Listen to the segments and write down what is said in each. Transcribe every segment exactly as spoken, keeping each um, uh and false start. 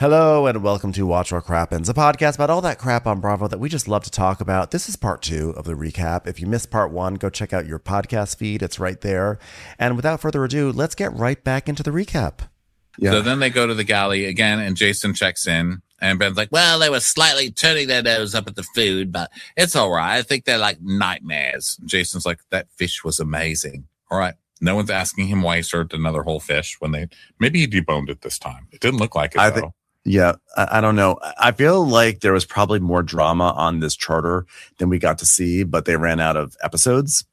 Hello and welcome to Watch What Crappens, a podcast about all that crap on Bravo that we just love to talk about. This is part two of the recap. If you missed part one, go check out your podcast feed. It's right there. And without further ado, let's get right back into the recap. Yeah. So then they go to the galley again, and Jason checks in. And Ben's like, well, they were slightly turning their nose up at the food, but it's all right. I think they're like nightmares. Jason's like, that fish was amazing. All right. No one's asking him why he served another whole fish when they, maybe he deboned it this time. It didn't look like it, I though. Think, yeah, I, I don't know. I feel like there was probably more drama on this charter than we got to see, but they ran out of episodes.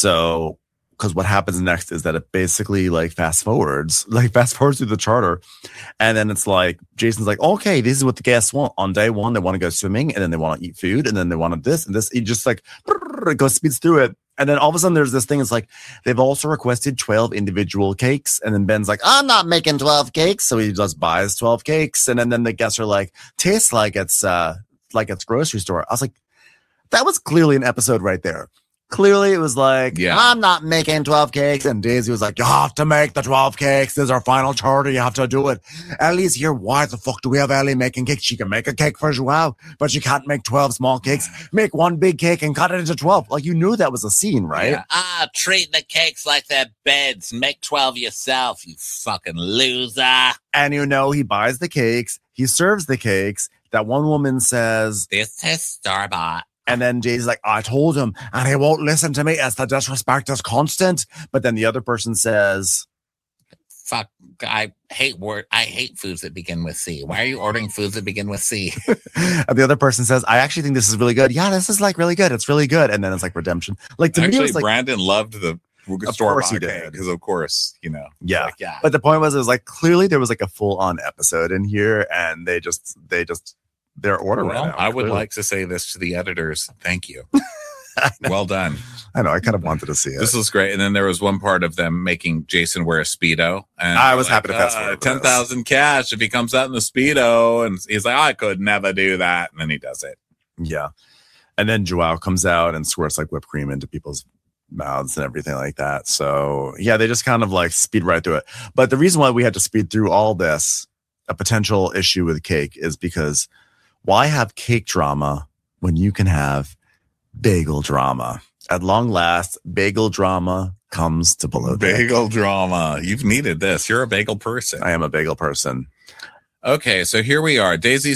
So, because what happens next is that it basically like fast forwards, like fast forwards through the charter. And then it's like, Jason's like, okay, this is what the guests want. On day one, they want to go swimming, and then they want to eat food, and then they wanted this and this. He just like, it goes speeds through it. And then all of a sudden there's this thing. It's like, they've also requested twelve individual cakes. And then Ben's like, I'm not making twelve cakes. So he just buys twelve cakes. And then, then the guests are like, tastes like it's, uh, like it's grocery store. I was like, that was clearly an episode right there. Clearly it was like, yeah. I'm not making twelve cakes. And Daisy was like, you have to make the twelve cakes. This is our final charter. You have to do it. Ellie's here. Why the fuck do we have Ellie making cakes? She can make a cake for Joao, but she can't make twelve small cakes. Make one big cake and cut it into twelve. Like, you knew that was a scene, right? Yeah. Ah, treat the cakes like they're beds. Make twelve yourself, you fucking loser. And you know, he buys the cakes. He serves the cakes. That one woman says, this is store-bought. And then Jay's like, I told him, and he won't listen to me. As the disrespect is constant. But then the other person says, fuck, I hate word. I hate foods that begin with C. Why are you ordering foods that begin with C? And the other person says, I actually think this is really good. Yeah, this is like really good. It's really good. And then it's like redemption. Like to actually, me, it was like, Brandon loved the store bought because of course, you know. Yeah. Like, yeah. But the point was, it was like, clearly there was like a full on episode in here, and they just, they just, their order well, ran out. I would clearly. like to say this to the editors. Thank you. Well done. I know. I kind of wanted to see it. This was great. And then there was one part of them making Jason wear a Speedo. And I was like, happy to fast forward. Uh, ten thousand cash if he comes out in the Speedo. And he's like, I could never do that. And then he does it. Yeah. And then Joao comes out and squirts like whipped cream into people's mouths and everything like that. So yeah, they just kind of like speed right through it. But the reason why we had to speed through all this, a potential issue with cake, is because why have cake drama when you can have bagel drama? At long last, bagel drama comes to below deck. Bagel drama. You've needed this. You're a bagel person. I am a bagel person. Okay, so here we are. Daisy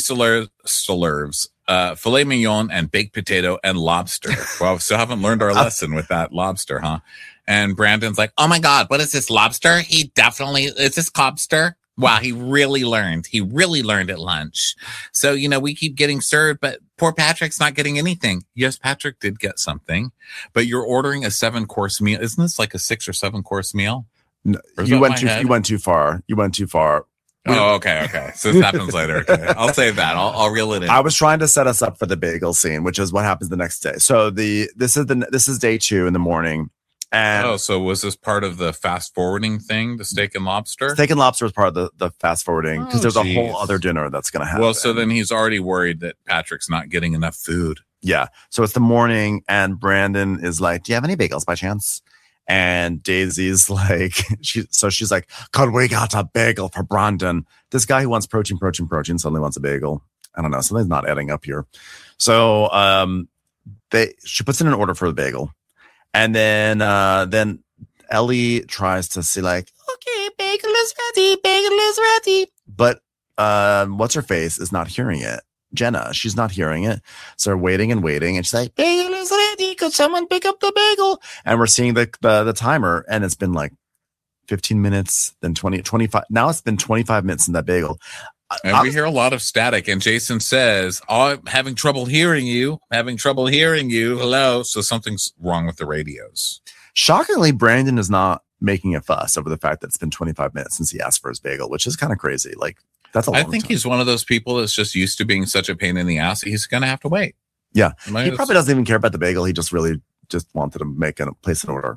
serves uh, filet mignon and baked potato and lobster. Well, we still haven't learned our lesson with that lobster, huh? And Brandon's like, oh my God, what is this, lobster? He definitely, is this cobster? Wow, he really learned. He really learned at lunch. So, you know, we keep getting served, but poor Patrick's not getting anything. Yes, Patrick did get something, but you're ordering a seven course meal. Isn't this like a six or seven course meal? No, you went too, you went too far. You went too far. Oh, okay, okay. So this happens later. Okay. I'll save that. I'll, I'll reel it in. I was trying to set us up for the bagel scene, which is what happens the next day. So the this is the this is day two in the morning. And oh, so was this part of the fast forwarding thing, the steak and lobster? Steak and lobster was part of the, the fast forwarding because Oh, there's geez. a whole other dinner that's going to happen. Well, so then he's already worried that Patrick's not getting enough food. Yeah. So it's the morning, and Brandon is like, do you have any bagels by chance? And Daisy's like, she, so she's like, could we got a bagel for Brandon? This guy who wants protein, protein, protein suddenly wants a bagel. I don't know. Something's not adding up here. So um, they she puts in an order for the bagel. And then uh, then Ellie tries to say like, okay, bagel is ready, bagel is ready. But uh, what's her face is not hearing it. Jenna, she's not hearing it. So they're waiting and waiting. And she's like, bagel is ready. Could someone pick up the bagel? And we're seeing the, the, the timer. And it's been like fifteen minutes, then twenty, twenty-five. Now it's been twenty-five minutes in that bagel. And we hear a lot of static. And Jason says, oh, I'm having trouble hearing you. Having trouble hearing you. Hello. So something's wrong with the radios. Shockingly, Brandon is not making a fuss over the fact that it's been twenty-five minutes since he asked for his bagel, which is kind of crazy. Like, that's a long I think time. he's one of those people that's just used to being such a pain in the ass. He's going to have to wait. Yeah. Might He as- probably doesn't even care about the bagel. He just really just wanted to make a place an order.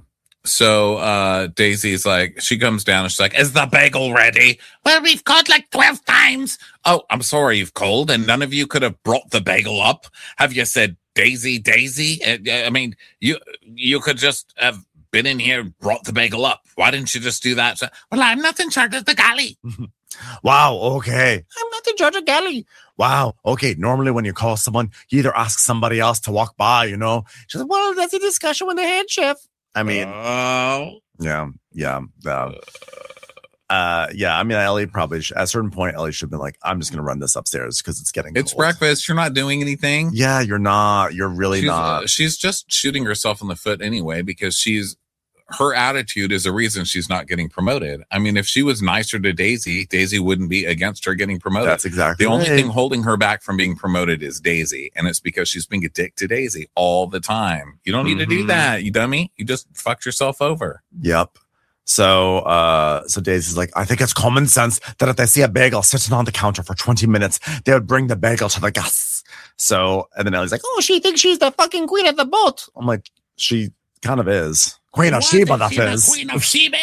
So uh Daisy's like, she comes down and she's like, is the bagel ready? Well, we've called like twelve times. Oh, I'm sorry, you've called and none of you could have brought the bagel up. Have you said Daisy, Daisy? Uh, I mean, you you could just have been in here, brought the bagel up. Why didn't you just do that? So, well, I'm not in charge of the galley. Wow, okay. I'm not the judge of Galley. Wow, okay. Normally when you call someone, you either ask somebody else to walk by, you know. She's like, well, that's a discussion with the head chef. I mean, oh. yeah, yeah. Uh, uh, yeah, I mean, Ellie probably, sh- at a certain point, Ellie should have been like, I'm just going to run this upstairs because it's getting It's cold. breakfast. You're not doing anything. Yeah, you're not. You're really she's, not. Uh, she's just shooting herself in the foot anyway because she's her attitude is a reason she's not getting promoted. I mean, if she was nicer to Daisy, Daisy wouldn't be against her getting promoted. That's exactly the only right. thing holding her back from being promoted is Daisy, and it's because she's being a dick to Daisy all the time. You don't need mm-hmm. to do that, you dummy. You just fucked yourself over. Yep. So, uh, so Daisy's like, I think it's common sense that if they see a bagel sitting on the counter for twenty minutes, they would bring the bagel to the guests. So, and then Ellie's like, oh, she thinks she's the fucking queen of the boat. I'm like, she kind of is. Queen of Sheba, that is. Queen of Sheba.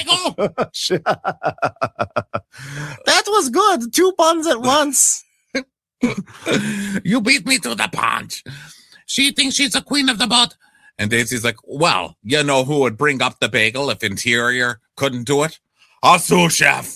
That was good. Two puns at once. You beat me to the punch. She thinks she's the queen of the boat. And Daisy's like, well, you know who would bring up the bagel if Interior couldn't do it? A sous chef.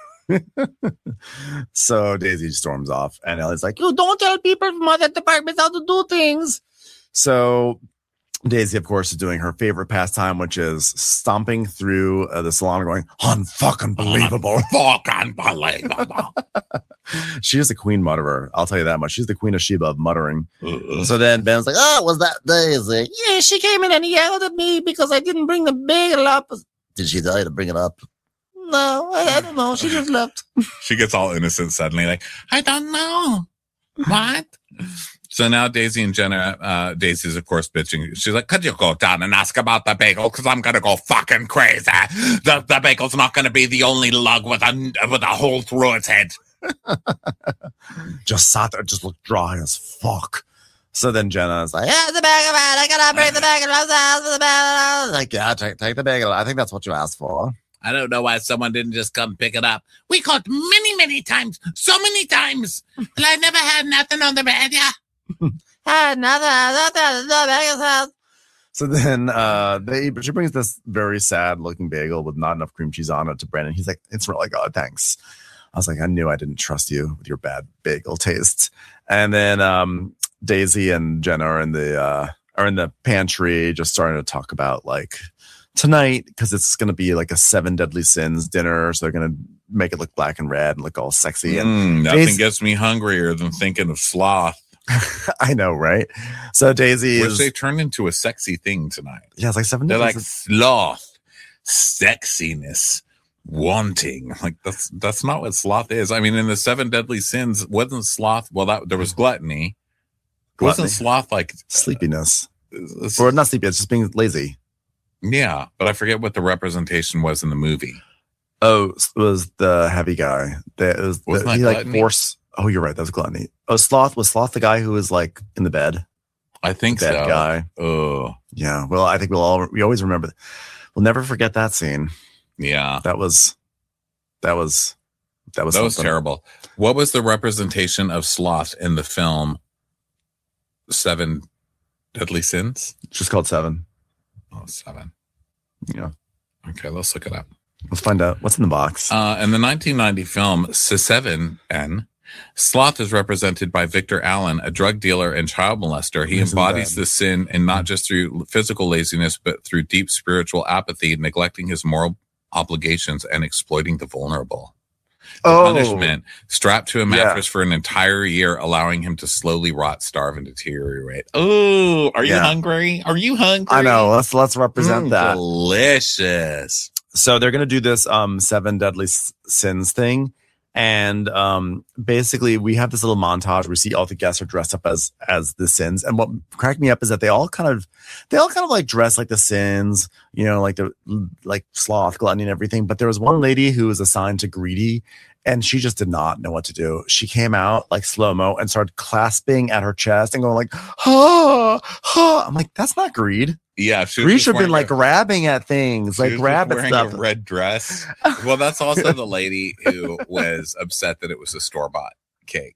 So Daisy storms off, and Ellie's like, you don't tell people from other departments how to do things. So Daisy, of course, is doing her favorite pastime, which is stomping through uh, the salon going, unfucking believable. Unfucking believable. She is the queen mutterer. I'll tell you that much. She's the queen of Sheba of muttering. Uh-uh. So then Ben's like, oh, was that Daisy? Yeah, she came in and yelled at me because I didn't bring the bagel up. Did she tell you to bring it up? No, I, I don't know. She just left. She gets all innocent suddenly, like, I don't know. What? So now Daisy and Jenna, uh, Daisy's of course bitching. She's like, could you go down and ask about the bagel? Cause I'm going to go fucking crazy. The, the bagel's not going to be the only lug with a, with a hole through its head. Just sat there, just looked dry as fuck. So then Jenna's like, yeah, the bagel man, I gotta bring the bagel to the bagel. Like, yeah, take, take the bagel. I think that's what you asked for. I don't know why someone didn't just come pick it up. We called many, many times, so many times, and I never had nothing on the bed, yeah. Had nothing, nothing, no bagel's house. So then uh, they, she brings this very sad looking bagel with not enough cream cheese on it to Brandon. He's like, it's really good, thanks. I was like, I knew I didn't trust you with your bad bagel tastes. And then um, Daisy and Jenna are in the uh, are in the pantry, just starting to talk about like tonight, because it's going to be like a seven deadly sins dinner, so they're going to make it look black and red and look all sexy. And mm, nothing Daisy- gets me hungrier than thinking of sloth. I know, right? So Daisy Which is they turned into a sexy thing tonight. Yeah, it's like seven. They're like is- sloth, sexiness, wanting. Like that's that's not what sloth is. I mean, in the seven deadly sins, wasn't sloth? Well, that there was gluttony. Gluttony. Wasn't sloth like sleepiness, uh, or not sleepy? It's just being lazy. Yeah, but I forget what the representation was in the movie. Oh, it was the heavy guy. That was the, Wasn't that he like gluttony? force. Oh, you're right. That was gluttony. Oh, sloth was sloth the guy who was like in the bed. I think Bad so. guy. Oh, Yeah. Well, I think we'll all we always remember. We'll never forget that scene. yeah. That was. That was. That was. That was something. terrible. What was the representation of sloth in the film Seven Deadly Sins? It's just called Seven. Oh, seven. Yeah. Okay, let's look it up. Let's find out what's in the box. Uh, in the nineteen ninety film C seven N, sloth is represented by Victor Allen, a drug dealer and child molester. He Isn't embodies that- the sin, and not just through physical laziness, but through deep spiritual apathy, neglecting his moral obligations and exploiting the vulnerable. The Oh. punishment, strapped to a Yeah. mattress for an entire year, allowing him to slowly rot, starve, and deteriorate. Oh, are you Yeah. hungry? Are you hungry? I know. Let's let's represent Mm, that. Delicious. So they're going to do this um seven deadly s- sins thing, and um basically we have this little montage where we see all the guests are dressed up as as the sins, and what cracked me up is that they all kind of they all kind of like dress like the sins, you know, like the like sloth, gluttony, and everything. But there was one lady who was assigned to greedy, and she just did not know what to do. She came out like slow-mo and started clasping at her chest and going like, ha, ha. I'm like, that's not greed. Yeah, she was Greed just should have been wearing like a- grabbing at things, she like was grab just at wearing stuff. a red dress. Well, that's also the lady who was upset that it was a store bought cake.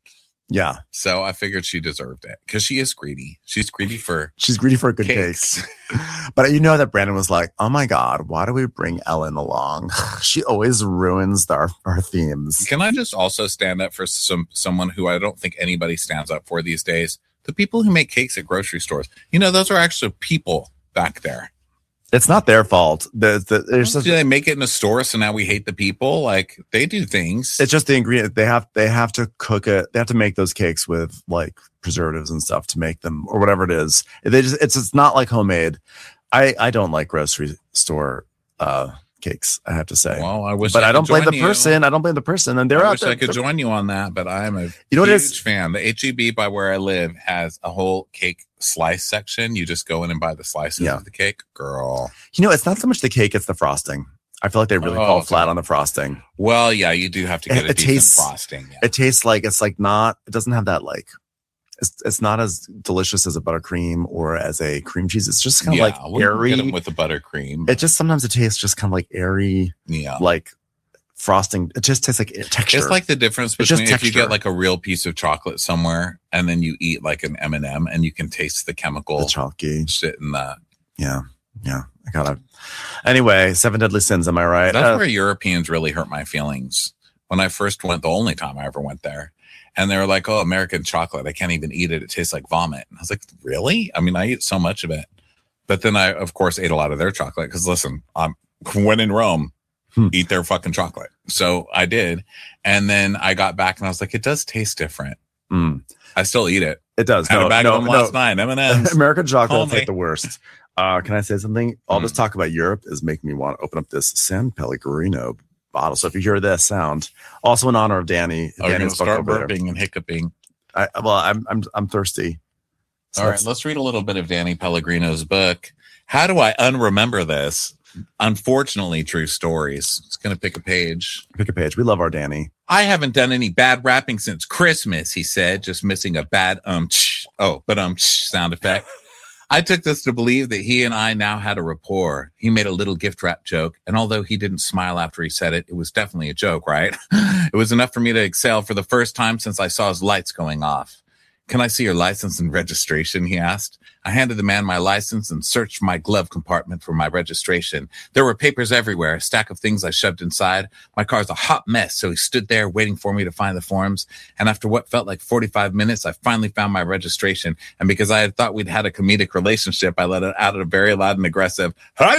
Yeah. So I figured she deserved it because she is greedy. She's greedy for She's greedy for good cakes. cakes. But you know that Brandon was like, oh my God, why do we bring Ellen along? She always ruins our, our themes. Can I just also stand up for some someone who I don't think anybody stands up for these days? The people who make cakes at grocery stores. You know, those are actually people back there. It's not their fault. The, the, there's Do just, they make it in a store so now we hate the people? Like, they do things. it's just the ingredient. They have they have to cook it. They have to make those cakes with like preservatives and stuff to make them or whatever it is. They just it's it's not like homemade. I I don't like grocery store uh cakes, I have to say. Well, I wish But I, I don't could blame the join you. person. I don't blame the person. And they're I out wish there. I could join you on that, but I'm a You know what huge it is? fan. The H E B by where I live has a whole cake slice section. You just go in and buy the slices Yeah. of the cake. Girl. You know, it's not so much the cake, it's the frosting. I feel like they really Oh, fall okay. flat on the frosting. Well, yeah, you do have to get It- a it decent tastes- frosting. Yeah. It tastes like it's like not, it doesn't have that like, it's, it's not as delicious as a buttercream or as a cream cheese. It's just kind of yeah, like we can get 'em airy. with the buttercream. It just sometimes it tastes just kind of like airy, Yeah. like frosting. It just tastes like texture. It's like the difference It's just between if you texture. get like a real piece of chocolate somewhere and then you eat like an M and M and you can taste the chemical the chalky. shit in that. Yeah. Yeah. I gotta. Anyway, Seven Deadly Sins. Am I right? That's Uh, where Europeans really hurt my feelings. When I first went, the only time I ever went there, and they were like, "Oh, American chocolate, I can't even eat it. It tastes like vomit." And I was like, "Really?" I mean, I eat so much of it, but then I, of course, ate a lot of their chocolate because listen, I'm when in Rome, Hmm. eat their fucking chocolate. So I did, and then I got back and I was like, "It does taste different." mm, I still eat it. it does. Had No, a bag no, of them no. last night. M and M's. American chocolate Call is me. like the worst. Uh, can I say something? All Mm. this talk about Europe is making me want to open up this San Pellegrino bottle. So if you hear this sound, also in honor of Danny, I'm gonna Danny's book start over there. burping and hiccuping. I, well, I'm I'm I'm thirsty. So All right, let's- let's read a little bit of Danny Pellegrino's book. How do I unremember this? Unfortunately, true stories. It's going to pick a page. pick a page. We love our Danny. I haven't done any bad rapping since Christmas, he said, just missing a bad um tsh, oh, but um tsh sound effect. I took this to believe that he and I now had a rapport. He made a little gift wrap joke, and although he didn't smile after he said it, it was definitely a joke, right? It was enough for me to exhale for the first time since I saw his lights going off. Can I see your license and registration? He asked. I handed the man my license and searched my glove compartment for my registration. There were papers everywhere, a stack of things I shoved inside. My car's a hot mess, so he stood there waiting for me to find the forms. And after what felt like forty-five minutes, I finally found my registration. And because I had thought we'd had a comedic relationship, I let it out a very loud and aggressive,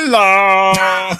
hello!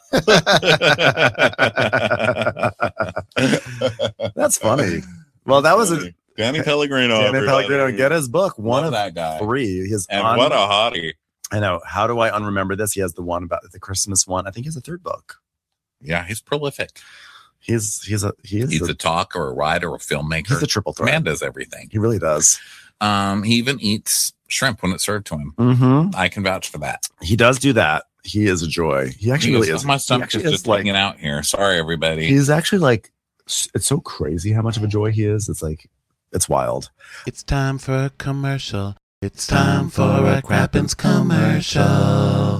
That's funny. Well, that was a Danny Pellegrino. Danny everybody. Pellegrino. Get his book. One Love of that guy. three. His And un- what a hottie. I know. How do I unremember this? He has the one about the Christmas one. I think he has a third book. Yeah, he's prolific. He's he's a he is He's a, a talker, a writer, a filmmaker. he's a triple threat. Man does everything. He really does. Um, he even eats shrimp when it's served to him. Mm-hmm. I can vouch for that. He does do that. He is a joy. He actually He really goes, is. My He stomach actually is is just like hanging out here. Sorry, everybody. he's actually like s- it's so crazy how much of a joy he is. It's like it's wild. It's time for a commercial. It's time for a Crappens commercial.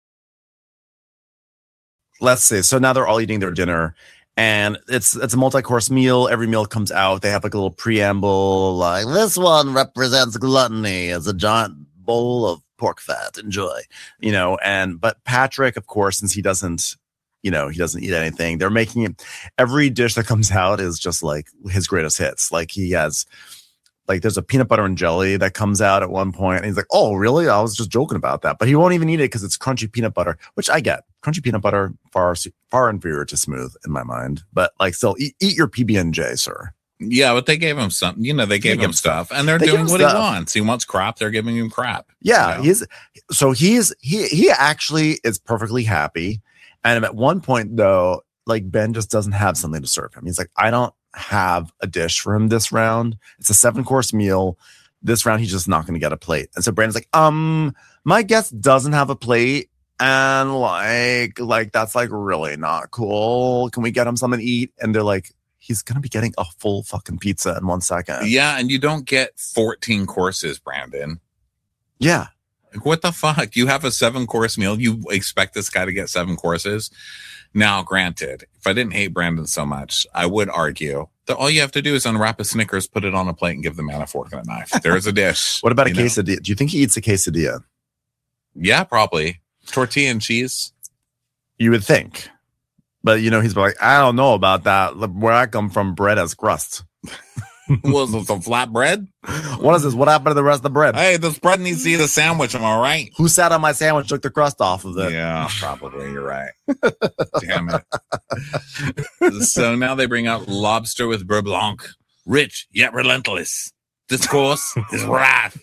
Let's see. So now they're all eating their dinner, and it's it's a multi-course meal. Every meal comes out. They have like a little preamble, like this one represents gluttony as a giant bowl of pork fat. Enjoy, you know. And but Patrick, of course, since he doesn't, you know, he doesn't eat anything. They're making it. Every dish that comes out is just like his greatest hits. Like he has. Like there's a peanut butter and jelly that comes out at one point, and he's like, "Oh, really? I was just joking about that." But he won't even eat it because it's crunchy peanut butter, which I get. Crunchy peanut butter far far inferior to smooth in my mind, but like still, eat, eat your P B and J, sir. yeah, but they gave him something. You know, they gave gave him him stuff, and they're They give doing him what stuff. he wants. He wants crap. They're giving him crap. Yeah, You know? he's so he's he he actually is perfectly happy, and at one point though, like Ben just doesn't have something to serve him. He's like, I don't have a dish for him this round. It's a seven course meal. This round, he's just not going to get a plate. And so Brandon's like, um, my guest doesn't have a plate. And like, like, that's like really not cool. Can we get him something to eat? And they're like, he's going to be getting a full fucking pizza in one second. Yeah, and you don't get fourteen courses, Brandon. Yeah. Like, what the fuck? You have a seven course meal. You expect this guy to get seven courses? Now, granted, if I didn't hate Brandon so much, I would argue The, all you have to do is unwrap a Snickers, put it on a plate, and give the man a fork and a knife. There's a dish. What about a you know? quesadilla? Do you think he eats a quesadilla? Yeah, probably. Tortilla and cheese. You would think. But, you know, he's like, I don't know about that. Where I come from, bread has crust. Was well, some flat bread? What is this? What happened to the rest of the bread? Hey, this bread needs to eat a sandwich. Am I right? Who sat on my sandwich, took the crust off of it? Yeah, probably. You're right. Damn it. So now they bring out lobster with beurre blanc. Rich, yet relentless. This course is wrath.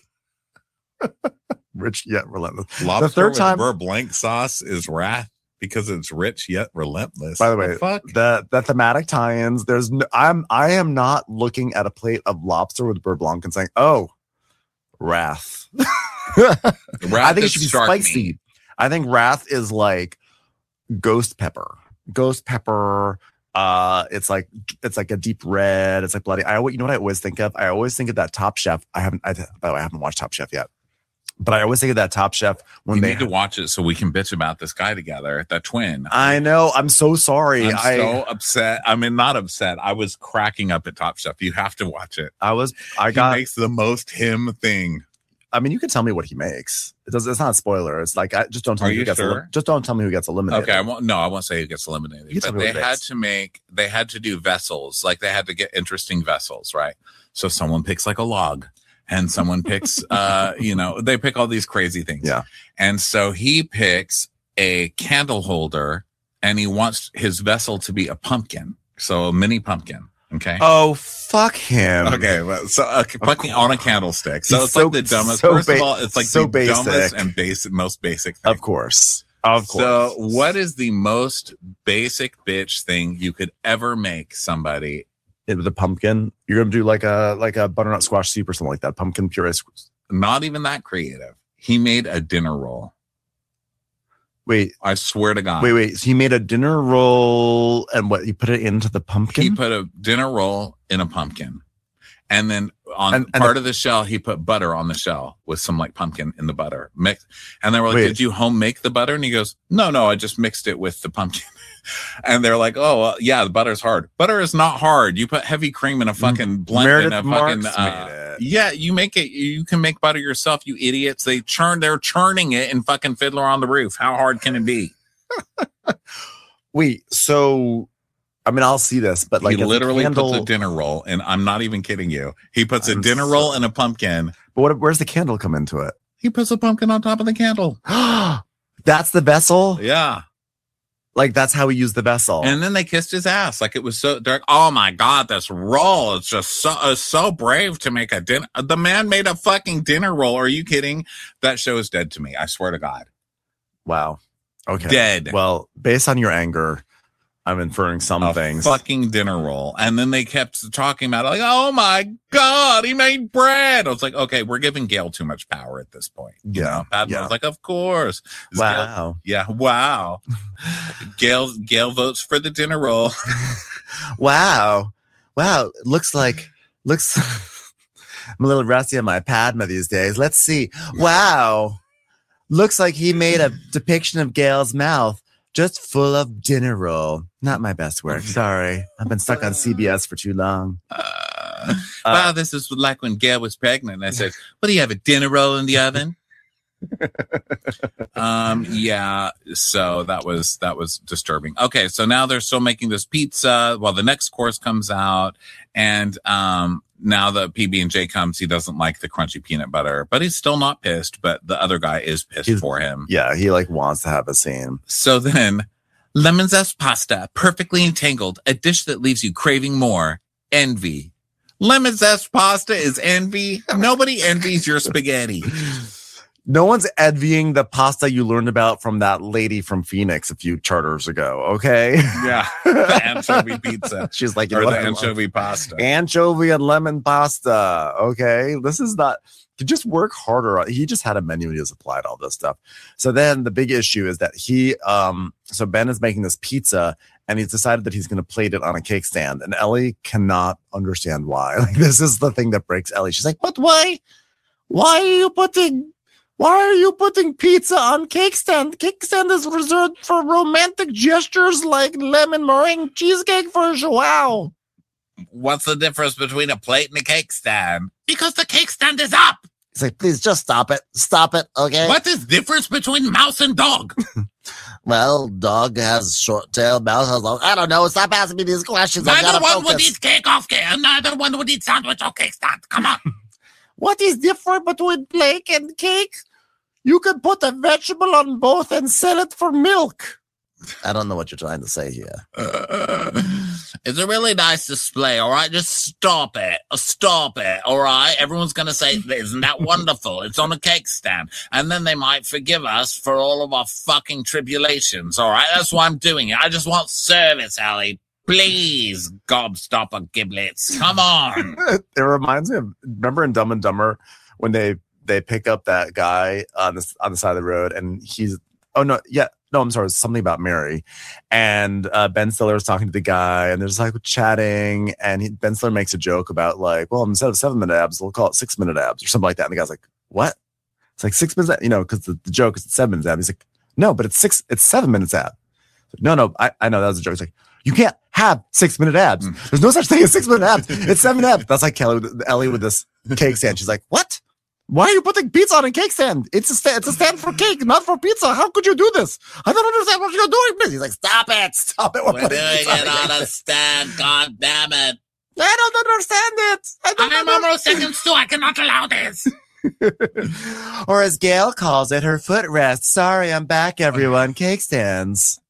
Rich, yet relentless. Lobster the third with time, beurre blanc sauce is wrath because it's rich yet relentless. by the way, the fuck? the, the thematic tie-ins, there's no, I'm, I am not looking at a plate of lobster with beurre blanc and saying, oh, wrath. Wrath I think it is should be shark spicy. meat. I think wrath is like ghost pepper. Ghost pepper. Uh, it's like it's like a deep red. It's like bloody. I always, you know what I always think of? I always think of that Top Chef. I haven't. I, by the way, I haven't watched Top Chef yet. But I always think of that Top Chef when We they need to watch it so we can bitch about this guy together, that twin. I know. I'm so sorry. I'm I so upset. I mean, not upset. I was cracking up at Top Chef. You have to watch it. I was. I He got. makes the most him thing. I mean, you can tell me what he makes. It does. It's not a spoiler. It's like I just don't tell Are me who you gets. sure? Elim- just don't tell me who gets eliminated. Okay, I won't. No, I won't say who gets eliminated. You tell But me they what it had is. to make. They had to do vessels. Like they had to get interesting vessels, right? So someone picks like a log, and someone picks. uh, you know, they pick all these crazy things. Yeah. And so he picks a candle holder, and he wants his vessel to be a pumpkin, so a mini pumpkin. Okay. Oh fuck him. Okay, well, so uh, fucking on a candlestick. So He's it's so- like the dumbest. so First ba- of all, it's like so the basic. dumbest and basic, most basic thing. Of course. Of course. So, what is the most basic bitch thing you could ever make somebody? It was a pumpkin. You're gonna do like a like a butternut squash soup or something like that. Pumpkin puree. Not even that creative. He made a dinner roll. Wait, I swear to God. wait, wait. So he made a dinner roll and what? He put it into the pumpkin. He put a dinner roll in a pumpkin. And then on And- and part the- of the shell, he put butter on the shell with some like pumpkin in the butter mix. And they were like, Wait. did you home make the butter? And he goes, no, no, I just mixed it with the pumpkin. And they're like, oh, well, yeah, the butter's hard. Butter is not hard. You put heavy cream in a fucking blend in Meredith a fucking, Marks uh, made it. yeah, you make it. You can make butter yourself, you idiots. They churn, they're churning it in fucking Fiddler on the Roof. How hard can it be? Wait, so I mean, I'll see this, but like he as a literally candle, puts a dinner roll, and I'm not even kidding you. He puts a I'm dinner so- roll and a pumpkin. But what, where's the candle come into it? He puts a pumpkin on top of the candle. That's the vessel. Yeah. Like that's how he used the vessel. And then they kissed his ass like it was so dark. Oh my God, this roll is just so uh, so brave to make a dinner. The man made a fucking dinner roll. Are you kidding? That show is dead to me. I swear to God. Wow. Okay. Dead. Well, based on your anger, I'm inferring some a things. fucking dinner roll. And then they kept talking about it like, oh my God, he made bread. I was like, okay, we're giving Gail too much power at this point. You Yeah, know? Padma yeah. was like, of course. Is Gail- Wow. yeah. Wow. Gail, Gail votes for the dinner roll. Wow. Wow. Looks like, looks, I'm a little rusty on my Padma these days. Let's see. Wow. Looks like he made a depiction of Gail's mouth just full of dinner roll. Not my best work. Sorry. I've been stuck on C B S for too long. Uh, wow, this is like when Gail was pregnant. And I said, what do you have, a dinner roll in the oven? um yeah, so that was that was disturbing. Okay, so now they're still making this pizza while the next course comes out, and um now the P B and J comes. He doesn't like the crunchy peanut butter, but he's still not pissed, but the other guy is pissed He's- for him. Yeah. He like wants to have a scene. So then lemon zest pasta, perfectly entangled, a dish that leaves you craving more. Envy. Lemon zest pasta is envy. Nobody envies your spaghetti. No one's envying the pasta you learned about from that lady from Phoenix a few charters ago. Okay. Yeah. The anchovy pizza. She's like, you Or know the what I love? anchovy pasta. Anchovy and lemon pasta. Okay. This is not, to just work harder. He just had a menu and he just applied all this stuff. So then the big issue is that he, um, so Ben is making this pizza and he's decided that he's going to plate it on a cake stand. And Ellie cannot understand why. Like, this is the thing that breaks Ellie. She's like, but why? Why are you putting, why are you putting pizza on cake stand? Cake stand is reserved for romantic gestures like lemon meringue cheesecake for Joao. What's the difference between a plate and a cake stand? Because the cake stand is up. He's like, please just stop it. Stop it, okay? What is the difference between mouse and dog? Well, dog has short tail, mouse has long. I don't know. Stop asking me these questions. I Neither gotta one would focus. eat cake off cake, and neither one would eat sandwich or cake stand. Come on. What is different between plate and cake? You can put a vegetable on both and sell it for milk. I don't know what you're trying to say here. Uh, it's a really nice display, all right? Just stop it. Stop it, all right? Everyone's going to say, isn't that wonderful? It's on a cake stand. And then they might forgive us for all of our fucking tribulations, all right? That's why I'm doing it. I just want service, Allie. Please, gobstopper giblets. Come on. It reminds me of, remember in Dumb and Dumber when they they pick up that guy on the, on the side of the road and he's, oh no, yeah. No, I'm sorry. It's something about Mary. And uh, Ben Stiller is talking to the guy and they're just like chatting. And he, Ben Stiller makes a joke about like, well, instead of seven minute abs, we'll call it six minute abs or something like that. And the guy's like, what? It's like six minutes, you know, because the, the joke is seven minutes ab. He's like, no, but it's six, it's seven minutes ab. Like, no, no, I, I know that was a joke. He's like, you can't have six minute abs. Mm. There's no such thing as six minute abs. It's seven abs. That's like Kelly, with, Ellie with this cake stand. She's like, what? Why are you putting pizza on a cake stand? It's a stand, it's a stand for cake, not for pizza. How could you do this? I don't understand what you're doing. Please. He's like, stop it. Stop it. We're, We're doing it on a stand. God damn it. I don't understand it. I don't I'm understand. almost seconds too. I cannot allow this. Or as Gail calls it, her footrest. Sorry, I'm back, everyone. Cake stands.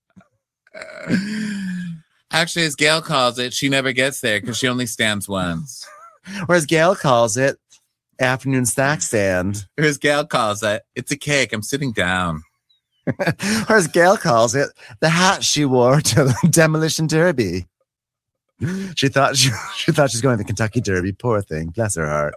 Actually, as Gail calls it, she never gets there because she only stands once. Or as Gail calls it, afternoon snack stand. Or as Gail calls it, it's a cake. I'm sitting down. Or as Gail calls it, the hat she wore to the demolition derby. She thought she, she thought she was going to the Kentucky Derby. Poor thing. Bless her heart.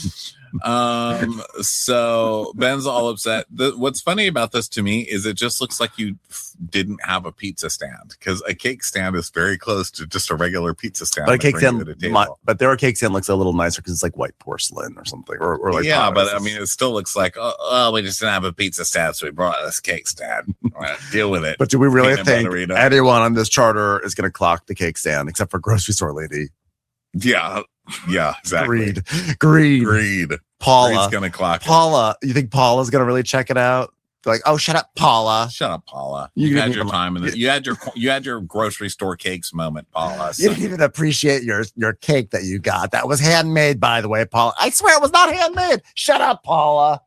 um. So Ben's all upset. The, what's funny about this to me is it just looks like you f- didn't have a pizza stand because a cake stand is very close to just a regular pizza stand. But a cake stand, a my, but their cake stand looks a little nicer because it's like white porcelain or something, or, or like yeah. But I mean, it still looks like oh, oh, we just didn't have a pizza stand, so we brought this cake stand. Right, deal with it. But do we really Peanut think butterita. anyone on this charter is going to clock the cake stand except for grocery store lady? Yeah. Yeah, exactly. Greed. Greed. Greed. Paula. Greed's gonna clock it. Paula. You think Paula's going to really check it out? Like, oh, shut up, Paula. Shut up, Paula. You You, didn't had your even- time, and you had your you had your grocery store cakes moment, Paula. You didn't even appreciate your, your cake that you got. That was handmade, by the way, Paula. I swear it was not handmade. Shut up, Paula.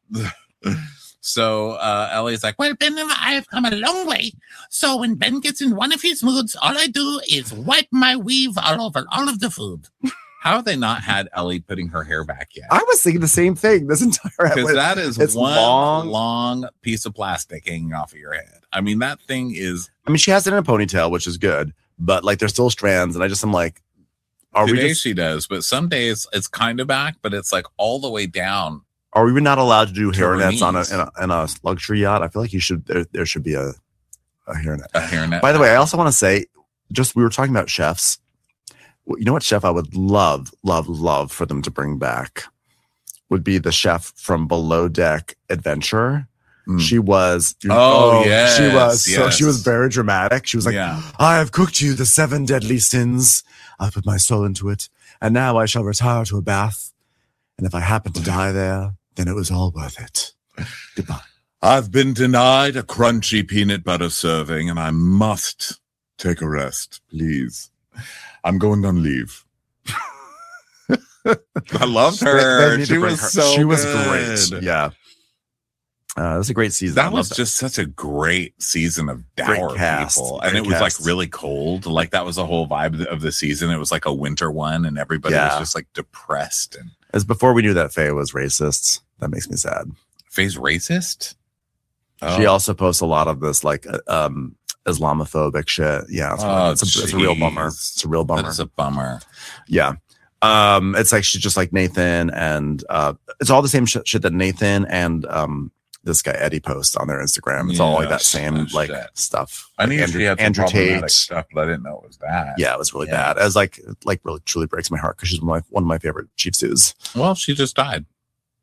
So uh, Ellie's like, well, Ben and I have come a long way. So when Ben gets in one of his moods, all I do is wipe my weave all over all of the food. How have they not had Ellie putting her hair back yet? I was thinking the same thing this entire Because that is it's one long. long piece of plastic hanging off of your head. I mean, that thing is. I mean, she has it in a ponytail, which is good, but like there's still strands, and I just am like, are Today we just she does, but some days it's kind of back, but it's like all the way down. are we not allowed to do To her hairnets on a knees. in, a in a luxury yacht? I feel like you should. There, there should be a a hairnet. A hairnet. By the way, I also want to say, just we were talking about chefs. You know what chef I would love, love, love for them to bring back would be the chef from Below Deck Adventure. Mm. She was, Oh, yes, she was. So she yes. was very dramatic. She was like, Yeah. I have cooked you the seven deadly sins. I put my soul into it, and now I shall retire to a bath. And if I happen to die there, then it was all worth it. Goodbye. I've been denied a crunchy peanut butter serving, and I must take a rest, please. I'm going on leave. I loved They- her. they need to She bring was her- so She was good. great. Yeah. Uh, it was a great season. That I was loved just such a great season of Great dour cast. people. Great And it was cast. like really cold. Like that was the whole vibe of the season. It was like a winter one, and everybody Yeah. was just like depressed. And As before we knew that Faye was racist. That makes me sad. Faye's racist. She Oh. also posts a lot of this like uh, um Islamophobic shit. Yeah, it's, Oh, it's, a, it's a real jeez. bummer. It's a real That bummer. is a bummer. Yeah. Um, it's like she's just like Nathan, and uh, it's all the same sh- shit that Nathan and um this guy Eddie posts on their Instagram. It's all like that Yes, same that's like shit. stuff. I knew Like she had some Andrew problematic Tate. stuff, but I didn't know it was that. Yeah, it was really Yeah. bad. As like like really truly breaks my heart because she's one of my one of my favorite Chiefs. Well, she just died.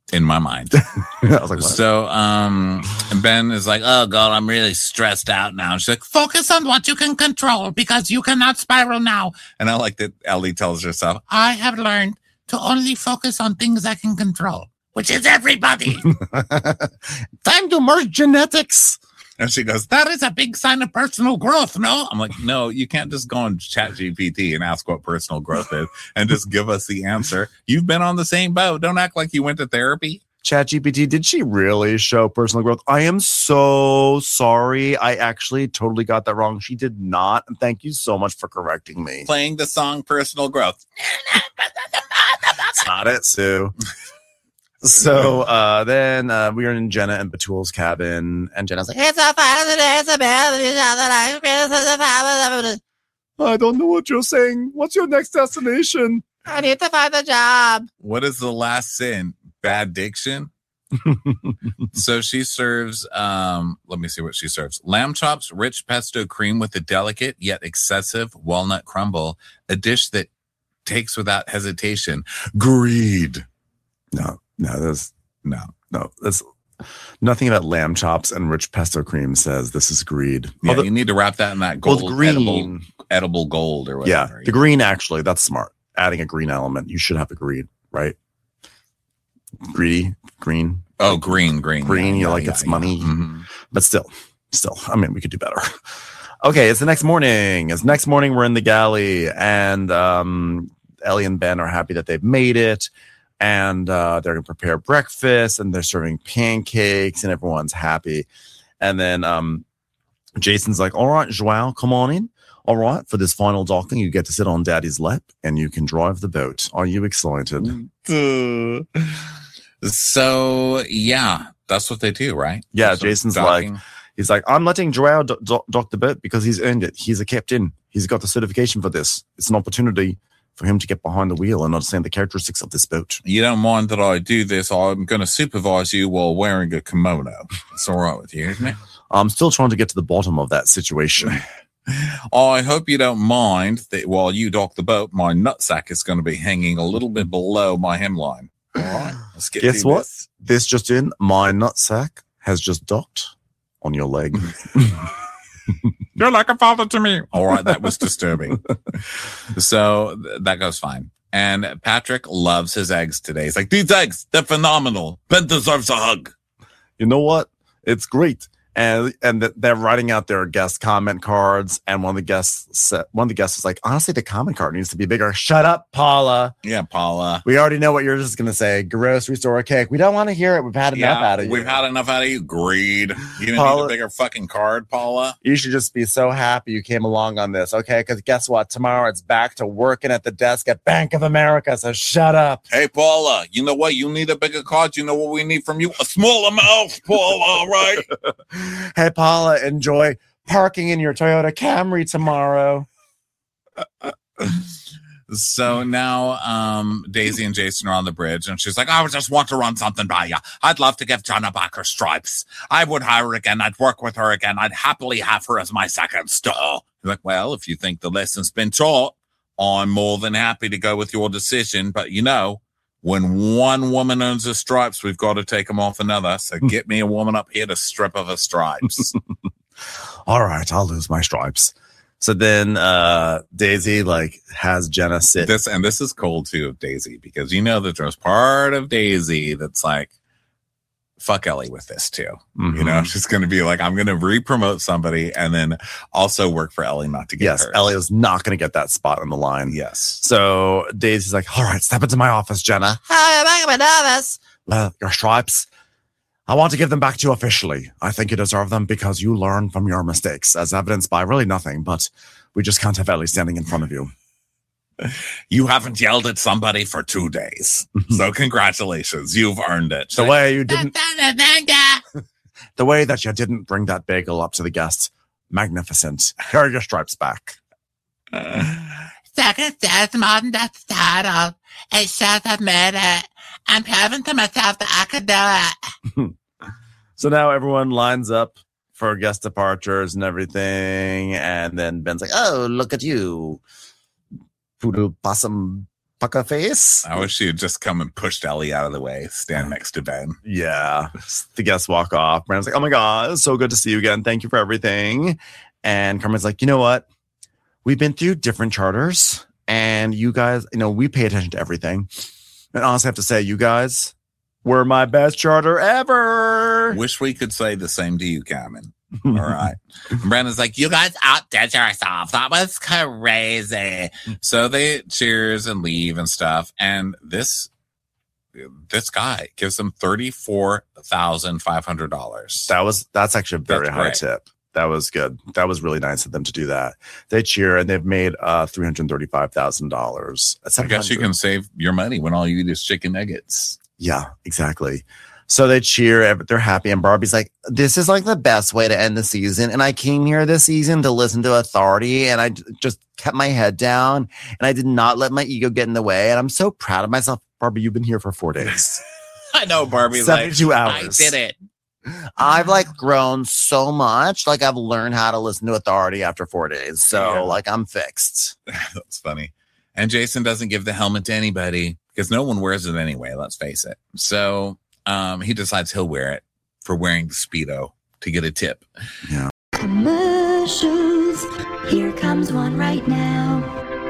in my mind. I was like, what? So um, Ben is like, oh, God, I'm really stressed out now. She's like, focus on what you can control because you cannot spiral now. And I like that Ellie tells herself, I have learned to only focus on things I can control, which is everybody. Time to merge genetics. And she goes, that is a big sign of personal growth, no? I'm like, no, you can't just go on ChatGPT and ask what personal growth is and just give us the answer. You've been on the same boat. Don't act like you went to therapy. ChatGPT, did she really show personal growth? I am so sorry. I actually totally got that wrong. She did not. And thank you so much for correcting me. Playing the song Personal Growth. That's not it, Sue. So uh, then uh, we are in Jenna and Batul's cabin, and Jenna's like, It's a fire, it's a bad, it's a bad, I don't know what you're saying. What's your next destination? I need to find a job. What is the last sin? Bad diction? So she serves, um, let me see what she serves. Lamb chops, rich pesto cream with a delicate yet excessive walnut crumble, a dish that takes without hesitation. Greed. No, no, there's No. no, that's nothing about lamb chops and rich pesto cream says this is greed. Yeah, Although- you need to wrap that in that well, gold, the green, edible, edible gold or yeah, whatever. the green actually, that's smart. Adding a green element, you should have a greed, right? Greedy, green, Oh, green, green. green. Yeah, you yeah, like yeah, it's yeah. money, Mhm. but still, still, I mean, we could do better. Okay, it's the next morning. It's next morning. We're in the galley, and um, Ellie and Ben are happy that they've made it, and uh, they're going to prepare breakfast, and they're serving pancakes, and everyone's happy. And then um, Jason's like, "All right, Joao, come on in. All right, for this final docking, you get to sit on Daddy's lap, and you can drive the boat. Are you excited?" So, yeah, that's what they do, right? Yeah, So Jason's docking. He's like, I'm letting Joao do- do- dock the boat because he's earned it. He's a captain. He's got the certification for this. It's an opportunity for him to get behind the wheel and understand the characteristics of this boat. You don't mind that I do this. I'm going to supervise you while wearing a kimono. It's all right with you, isn't it? I'm still trying to get to the bottom of that situation. I hope you don't mind that while you dock the boat, my nutsack is going to be hanging a little bit below my hemline. All right, let's get Guess to what? this. This just in, my nutsack has just docked on your leg. You're like a father to me. All right, that was disturbing. So th- that goes fine. And Patrick loves his eggs today. He's like, these eggs, they're phenomenal. Ben deserves a hug. You know what? It's great. And and th- they're writing out their guest comment cards. And one of the guests said, one of the guests was like, honestly, the comment card needs to be bigger. Shut up, Paula. Yeah, Paula. We already know what you're just going to say. Grocery store cake. We don't want to hear it. We've had enough out of you. We've had enough out of you. Greed. You didn't Paula- need a bigger fucking card, Paula. You should just be so happy you came along on this, okay? Because guess what? Tomorrow it's back to working at the desk at Bank of America. So shut up. Hey, Paula, you know what? You need a bigger card. You know what we need from you? A smaller mouth, Paula, all right? Hey, Paula, enjoy parking in your Toyota Camry tomorrow. So now um, Daisy and Jason are on the bridge, and she's like, I just want to run something by you. I'd love to give Jenna back her stripes. I would hire her again. I'd work with her again. I'd happily have her as my second star. He's like, well, if you think the lesson's been taught, I'm more than happy to go with your decision. But, you know, when one woman earns her stripes, we've got to take them off another. So get me a woman up here to strip of her stripes. All right, I'll lose my stripes. So then uh, Daisy like has Jenna sit. This and this is cold too of Daisy, because you know that there's part of Daisy that's like, fuck Ellie with this too. Mhm. You know, she's going to be like, I'm going to re-promote somebody and then also work for Ellie not to get Yes, hurt. Ellie is not going to get that spot on the line. Yes. So Daisy's like, all right, step into my office, Jenna. Hi, I'm back at my nervous. Uh, your stripes. I want to give them back to you officially. I think you deserve them because you learn from your mistakes, as evidenced by really nothing, but we just can't have Ellie standing in front of you. You haven't yelled at somebody for two days. So congratulations. You've earned it. The way you didn't, Second, the way that you didn't bring that bagel up to the guests, magnificent. Here are your stripes back. says more than that startled. It shows I've made it. I'm proving to myself that I could do it. So now everyone lines up for guest departures and everything. And then Ben's like, oh, look at you. Poodle possum Pucker face. I wish she had just come and pushed Ellie out of the way, stand next to Ben. Yeah. The guests walk off. Brandon's like, oh my God, it's so good to see you again. Thank you for everything. And Carmen's like, you know what? We've been through different charters and you guys, you know, we pay attention to everything. And honestly, I have to say, you guys were my best charter ever. Wish we could say the same to you, Carmen. All right. And Brandon's like, you guys outdid yourself. That was crazy. So they cheers and leave and stuff. And this this guy gives them thirty-four thousand five hundred dollars. That was that's actually a very That's high great. tip. That was good. That was really nice of them to do that. They cheer and they've made uh three hundred thirty-five thousand dollars. I guess you can save your money when all you eat is chicken nuggets. Yeah, exactly. So they cheer, they're happy, and Barbie's like, this is like the best way to end the season. And I came here this season to listen to authority, and I j- just kept my head down, and I did not let my ego get in the way. And I'm so proud of myself. Barbie, you've been here for four days. I know, Barbie's like, seventy-two I hours. did it. I've like grown so much. Like I've learned how to listen to authority after four days. So Yeah. like I'm fixed. That's funny. And Jason doesn't give the helmet to anybody because no one wears it anyway, let's face it. So um, he decides he'll wear it for wearing the Speedo to get a tip. Commercials. Here comes one right now.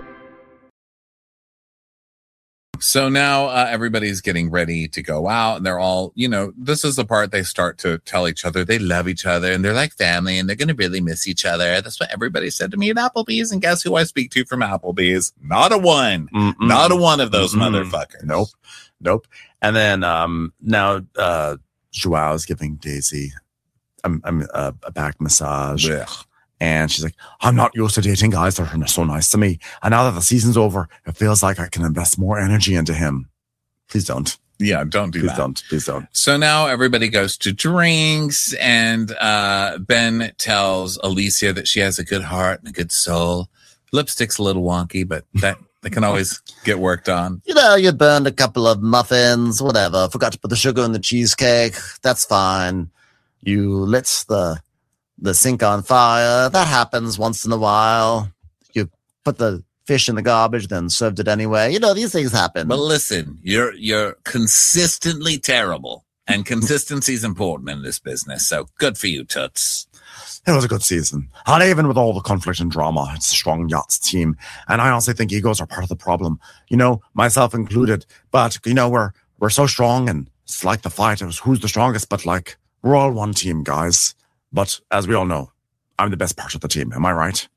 So now uh, everybody's getting ready to go out, and they're all, you know, this is the part they start to tell each other they love each other and they're like family and they're going to really miss each other. That's what everybody said to me at Applebee's. And guess who I speak to from Applebee's? Not a one. Mm-mm. Not a one of those Mm-mm. motherfuckers. Nope. Nope. And then um now uh Joao is giving Daisy um, um, uh, a back massage. Ugh. And she's like, I'm not used to dating guys that are so nice to me. And now that the season's over, it feels like I can invest more energy into him. Please don't. Yeah, don't do Please that. don't. Please don't. So now everybody goes to drinks, and uh, Ben tells Alicia that she has a good heart and a good soul. Lipstick's a little wonky, but that, that can always get worked on. You know, you burned a couple of muffins, whatever. Forgot to put the sugar in the cheesecake. That's fine. You lit the the sink on fire. That happens once in a while. You put the fish in the garbage, then served it anyway. You know, these things happen. But listen, you're you're consistently terrible, and consistency is important in this business. So good for you, Toots. It was a good season. And even with all the conflict and drama, it's a strong Yachts team. And I honestly think egos are part of the problem. You know, myself included. But, you know, we're we're so strong, and it's like the fight of who's the strongest. But, like, we're all one team, guys. But as we all know, I'm the best part of the team. Am I right?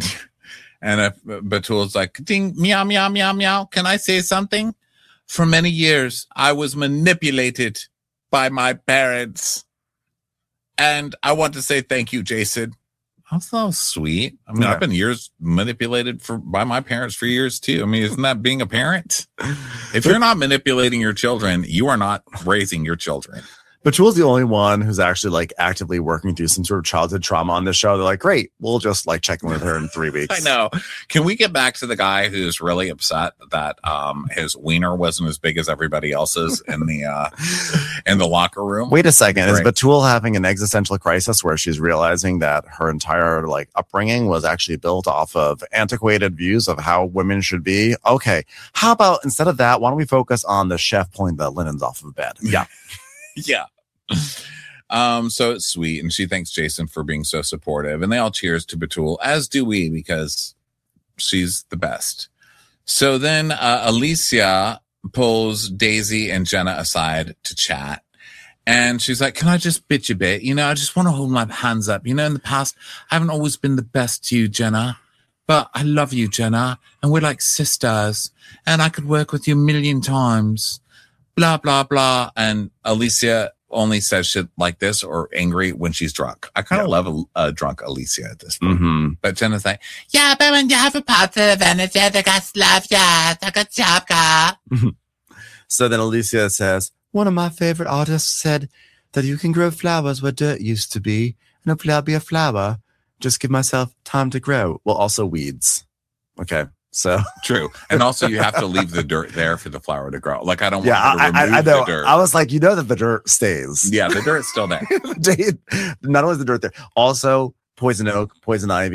And if Batul's like, ding, meow, meow, meow, meow. Can I say something? For many years, I was manipulated by my parents. And I want to say thank you, Jason. That's so sweet. I mean, Yeah. I've been years manipulated for by my parents for years too. I mean, isn't that being a parent? If you're not manipulating your children, you are not raising your children. Batul's the only one who's actually, like, actively working through some sort of childhood trauma on this show. They're like, great, we'll just, like, check in with her in three weeks. I know. Can we get back to the guy who's really upset that um his wiener wasn't as big as everybody else's in the uh in the locker room? Wait a second. Is Right. Batul having an existential crisis where she's realizing that her entire like upbringing was actually built off of antiquated views of how women should be? Okay. How about instead of that, why don't we focus on the chef pulling the linens off of bed? Yeah. Yeah. Um, so it's sweet, and she thanks Jason for being so supportive, and they all cheers to Batul, as do we, because she's the best. So then uh, Alicia pulls Daisy and Jenna aside to chat, and she's like, can I just bitch a bit? You know, I just want to hold my hands up. You know, in the past, I haven't always been the best to you, Jenna, but I love you, Jenna, and we're like sisters, and I could work with you a million times. Blah, blah, blah. And Alicia only says shit like this or angry when she's drunk. I kind of love a, a drunk Alicia at this point. Mm-hmm. But Jenna's like, Yeah, but when you have a positive energy, the guys love you. So good job, girl. So then Alicia says, one of my favorite artists said that you can grow flowers where dirt used to be, and hopefully I'll be a flower. Just give myself time to grow. Well, also weeds. Okay. So true. And also you have to leave the dirt there for the flower to grow. Like I don't want yeah, you to I, remove I, I know. the dirt. I was like, you know that the dirt stays. Yeah, the dirt's still there. Not only is the dirt there, also poison oak, poison ivy,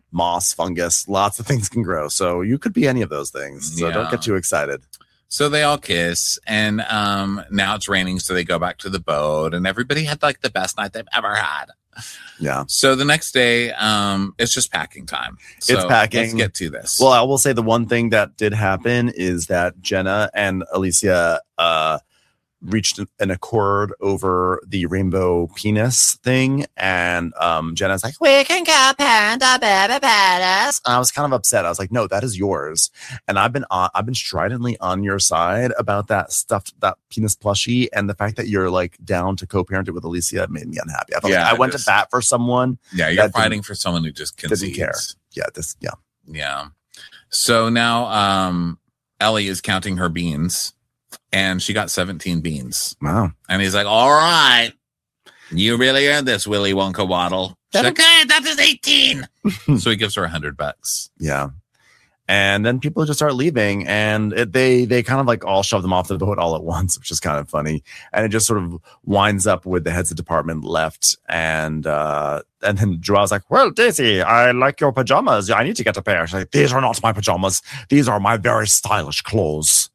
moss, fungus, lots of things can grow. So you could be any of those things. So Yeah. don't get too excited. So they all kiss, and um, now it's raining, so they go back to the boat, and everybody had like the best night they've ever had. Yeah. So the next day, um, it's just packing time. So It's packing. Let's get to this. Well, I will say the one thing that did happen is that Jenna and Alicia uh, reached an accord over the rainbow penis thing. And um, Jenna's like, we can go panda baby penis. And I was kind of upset. I was like, no, that is yours. And I've been on, I've been stridently on your side about that stuff, that penis plushie. And the fact that you're like down to co-parent it with Alicia made me unhappy. I felt Yeah, like I went just- to bat for someone. yeah, you're that fighting for someone who just concedes. Didn't care. Yeah, this, yeah. Yeah. So now um, Ellie is counting her beans, and she got seventeen beans. Wow. And he's like, all right, you really earned this, Willy Wonka Waddle. She's like, okay, that is eighteen. So he gives her a hundred bucks. Yeah. And then people just start leaving, and it, they they kind of like all shove them off the boat all at once, which is kind of funny. And it just sort of winds up with the heads of department left, and uh, and then Joelle's like, "Well, Daisy, I like your pajamas. I need to get a pair." She's like, "These are not my pajamas. These are my very stylish clothes."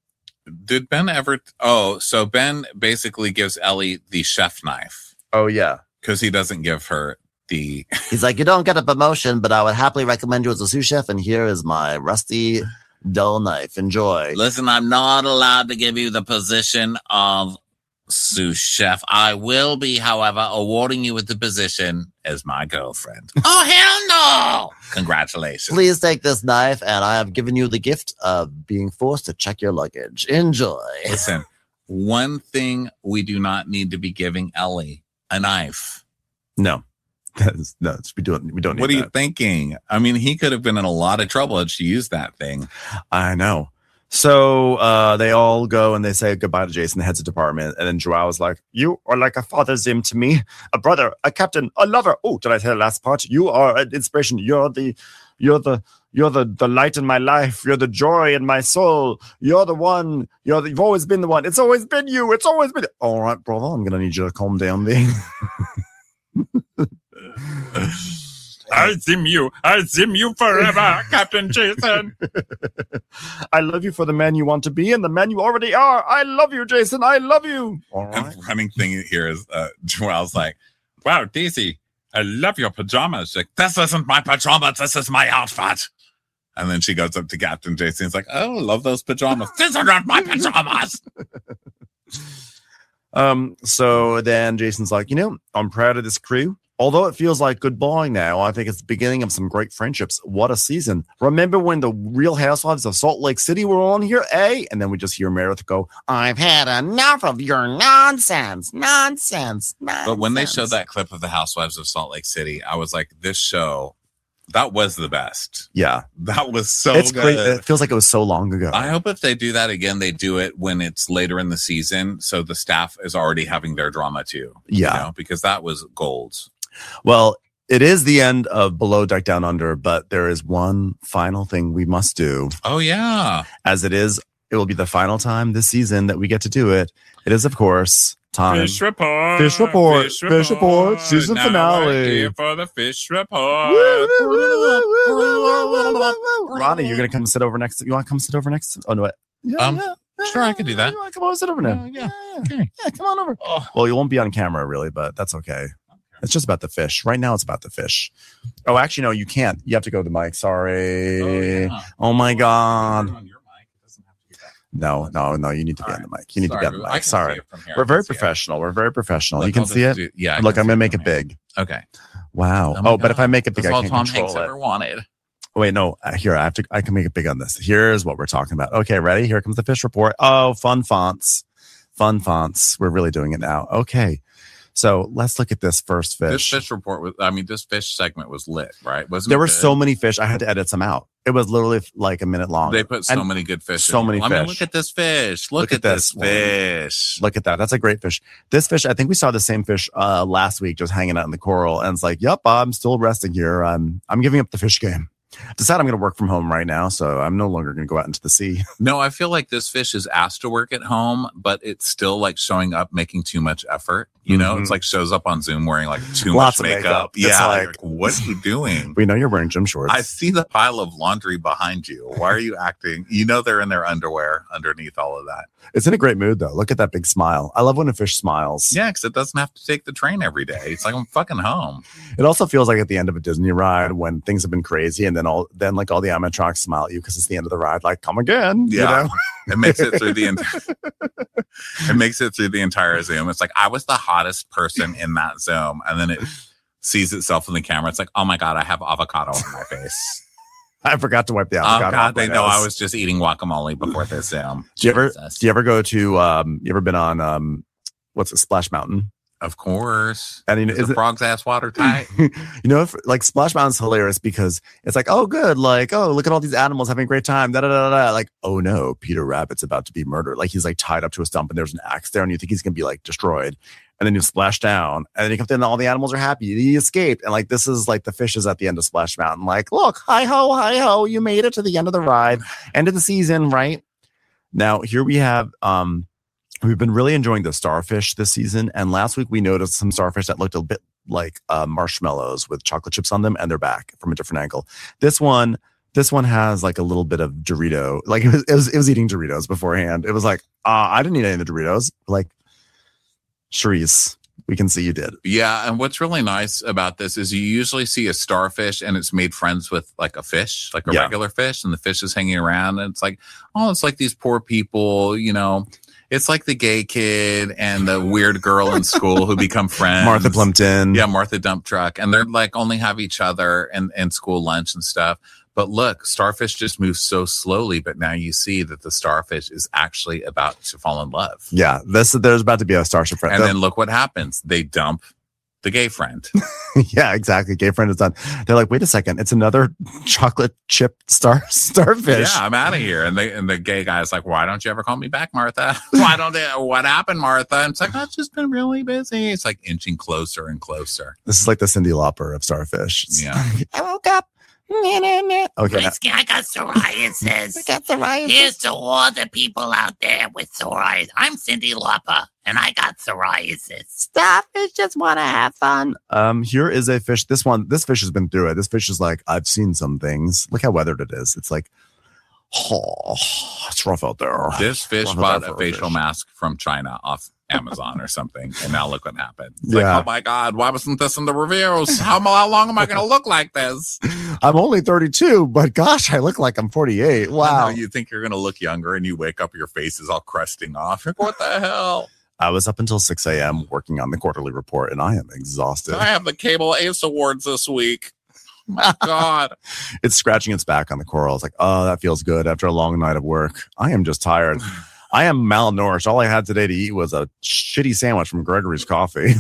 Did Ben ever? Oh, so Ben basically gives Ellie the chef knife Oh yeah. because he doesn't give her the. He's like, "You don't get a promotion, but I would happily recommend you as a sous chef. And here is my rusty, dull knife. Enjoy." Listen, I'm not allowed to give you the position of sous chef. I will be, however, awarding you with the position as my girlfriend. Oh, hell no! Congratulations. Please take this knife, and I have given you the gift of being forced to check your luggage. Enjoy. Listen, one thing we do not need to be giving Ellie: a knife. No, That's- no, we don't. We don't. Need What are you that. thinking? I mean, he could have been in a lot of trouble had she used that thing. I know. So uh, they all go and they say goodbye to Jason, the heads of department, and then Joao is like, "You are like a father, Zim, to me, a brother, a captain, a lover." Oh, did I say the last part? You are an inspiration. You're the, you're the, you're the, the light in my life. You're the joy in my soul. You're the one. You're the, you've always been the one. It's always been you. It's always been. All right, brother. I'm gonna need you to calm down, there. I zim you. I zim you forever, Captain Jason. I love you for the man you want to be and the man you already are. I love you, Jason. I love you. All And right. the running thing here is uh, Joelle's like, wow, Daisy, I love your pajamas. She's like, this isn't my pajamas. This is my outfit. And then she goes up to Captain Jason. He's like, oh, I love those pajamas. These are not my pajamas. Um, so then Jason's like, you know, I'm proud of this crew. Although it feels like goodbye now, I think it's the beginning of some great friendships. What a season. Remember when the Real Housewives of Salt Lake City were on here, eh? And then we just hear Meredith go, I've had enough of your nonsense, nonsense, nonsense. But when they showed that clip of the Housewives of Salt Lake City, I was like, this show, that was the best. Yeah. That was so it's good. great. It feels like it was so long ago. I hope if they do that again, they do it when it's later in the season. So the staff is already having their drama too. Yeah. You know, because that was gold. Well, it is the end of Below Deck Down Under, but there is one final thing we must do. Oh, yeah. As it is, it will be the final time this season that we get to do it. It is, of course, time. Fish report. Fish report. Fish report. Season Now finale. we're here for the fish report. Ronnie, you're gonna come sit over next. To, you want to come sit over next? To, oh no, wait. Yeah, Um, yeah, yeah, sure, I can do that. You want to come over sit over now? Yeah, yeah, okay. yeah. Come on over. Oh. Well, you won't be on camera really, but that's okay. It's just about the fish. Right now, it's about the fish. Oh, actually, no, you can't. You have to go to the mic. Sorry. Oh, yeah. Oh my God. On your mic. It doesn't have to be that. No, no, no. You need to be All on the right. mic. You need Sorry, to be on the I mic. can Sorry. see it from here. I We're can very see it. professional. We're very professional. Look, you can I'll see just it. do- yeah. I Look, can I'm see gonna it make from it here. big. Okay. Wow. Oh my Oh, but if God. I make it big, That's I all can't Tom control Hanks it. ever wanted. Wait, no. uh, Here, I have to. I can make it big on this. Here's what we're talking about. Okay, ready? Here comes the fish report. Oh, fun fonts, fun fonts. We're really doing it now. Okay, so let's look at this first This fish. fish report was, I mean, this fish segment was lit, right? Wasn't There it were good? so many fish. I had to edit some out. It was literally like a minute long. They put so And many good fish. so in many here. I mean, fish. look at this fish. Look, Look at, at this this one. fish. Look at that. That's a great fish. This fish, I think we saw the same fish uh, last week, just hanging out in the coral, and it's like, "Yep, I'm still resting here. I'm I'm giving up the fish game." Decide I'm going to work from home right now, so I'm no longer going to go out into the sea. No, I feel like this fish is asked to work at home, but it's still like showing up making too much effort. You know, Mhm. it's like shows up on Zoom wearing like too Lots much of makeup. makeup. It's Yeah, like- like, what are you doing? We know you're wearing gym shorts. I see the pile of laundry behind you. Why are you acting? You know they're in their underwear underneath all of that. It's in a great mood, though. Look at that big smile. I love when a fish smiles. Yeah, because it doesn't have to take the train every day. It's like I'm fucking home. It also feels like at the end of a Disney ride when things have been crazy, and then all then like all the animatronics smile at you because it's the end of the ride. Like, come again. You Yeah. know? It makes it through the entire. It makes it through the entire Zoom. It's like I was the hottest person in that Zoom, and then it sees itself in the camera. It's like, oh my god, I have avocado on my face. I forgot to wipe the Oh avocado. god, off my they know I nose. was just eating guacamole before this Zoom. Do you ever Jesus. do you ever go to um you ever been on um what's it, Splash Mountain? Of course. And you know, Is is the it, frog's ass watertight? you know, if, like Splash Mountain's hilarious because it's like, oh, good, like, oh, look at all these animals having a great time. Da da da da. Like, oh no, Peter Rabbit's about to be murdered. Like he's like tied up to a stump and there's an axe there, and you think he's gonna be like destroyed. And then you splash down, and then you come in, and all the animals are happy. He escaped, and like this is like the fishes at the end of Splash Mountain. Like, look, hi ho, hi ho, you made it to the end of the ride, end of the season, right? Now here we have um. We've been really enjoying the starfish this season. And last week we noticed some starfish that looked a bit like uh, marshmallows with chocolate chips on them, and they're back from a different angle. This one, this one has like a little bit of Dorito. Like it was, it was, it was eating Doritos beforehand. It was like, uh, I didn't eat any of the Doritos. Like, Charisse, we can see you did. Yeah, and what's really nice about this is you usually see a starfish and it's made friends with like a fish, like a Yeah. regular fish, and the fish is hanging around, and it's like, oh, it's like these poor people, you know. It's like the gay kid and the weird girl in school who become friends. Martha Plimpton. Yeah, Martha Dump Truck. And they're like only have each other and, and school lunch and stuff. But look, starfish just move so slowly. But now you see that the starfish is actually about to fall in love. Yeah. This, there's about to be a starship friend. And then look what happens. They dump the gay friend. Yeah, exactly. Gay friend is done. They're like, wait a second, it's another chocolate chip star starfish. Yeah, I'm out of here. And they and the gay guy's like, why don't you ever call me back, Martha? Why don't they? What happened, Martha? And it's like, I've just been really busy. It's like inching closer and closer. This is like the Cyndi Lauper of starfish. It's- Yeah. I woke up. Nah, nah, nah. Okay. now- Risky, I got psoriasis. Here's to all the people out there with psoriasis. I'm Cyndi Lauper, and I got psoriasis. Starfish just want to have fun. Um, here is a fish. This one, this fish has been through it. This fish is like, I've seen some things. Look how weathered it is. It's like, oh, it's rough out there. This fish Rough out bought there a for facial fish. mask from China off Amazon or something. And now look what happened. It's like, Yeah. oh my God, why wasn't this in the reviews? How, how long am I going to look like this? I'm only thirty-two, but gosh, I look like I'm forty-eight. Wow. I know, you think you're going to look younger and you wake up, your face is all crusting off. You're like, what the hell? I was up until six a.m. working on the quarterly report, and I am exhausted. I have the Cable Ace Awards this week. My God. It's scratching its back on the coral. It's like, oh, that feels good after a long night of work. I am just tired. I am malnourished. All I had today to eat was a shitty sandwich from Gregory's Coffee.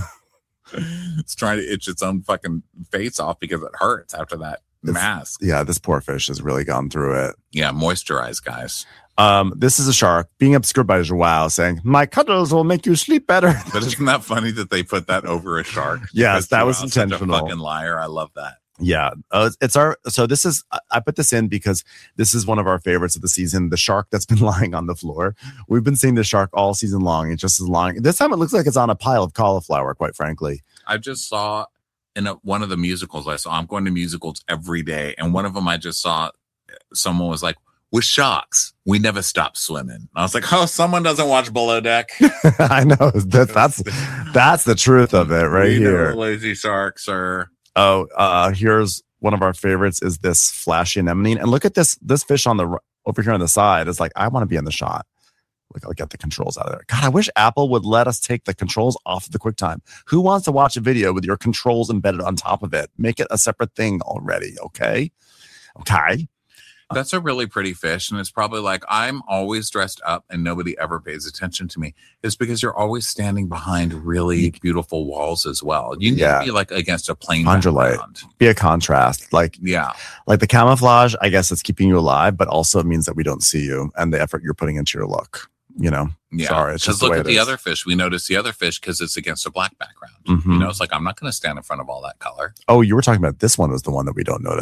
It's trying to itch its own fucking face off because it hurts after that It's- mask. Yeah, this poor fish has really gone through it. Yeah, moisturize, guys. Um, this is a shark being obscured by Joao saying, my cuddles will make you sleep better. But isn't that funny that they put that over a shark? Yes, Because that was Joel's such a intentional. fucking liar. I love that. Yeah, uh, it's our. So this is. I- I put this in because this is one of our favorites of the season. The shark that's been lying on the floor. We've been seeing the shark all season long. It's just as long. This time it looks like it's on a pile of cauliflower. Quite frankly. I just saw in a, one of the musicals I saw. I'm going to musicals every day, and one of them I just saw. Someone was like, "With sharks, we never stop swimming." And I was like, "Oh, someone doesn't watch Below Deck." I know that, that's that's the truth of it right We know here. lazy sharks are. Oh, uh, here's one of our favorites is this flashy anemone. And look at this this fish on the r- over here on the side. It's like, I want to be in the shot. Look, I'll get the controls out of there. God, I wish Apple would let us take the controls off of the QuickTime. Who wants to watch a video with your controls embedded on top of it? Make it a separate thing already, okay? Okay. That's a really pretty fish, and it's probably like I'm always dressed up and nobody ever pays attention to me. It's because you're always standing behind really beautiful walls as well. You need Yeah. to be like against a plain Under light. background. Be a contrast. Like Yeah, like the camouflage, I guess it's keeping you alive, but also it means that we don't see you and the effort you're putting into your look. You know? yeah. Sorry, it's just Because the look way at it the is. other fish. We notice the other fish because it's against a black background. Mhm. You know, it's like I'm not going to stand in front of all that color. Oh, you were talking about this one was the one that we don't notice.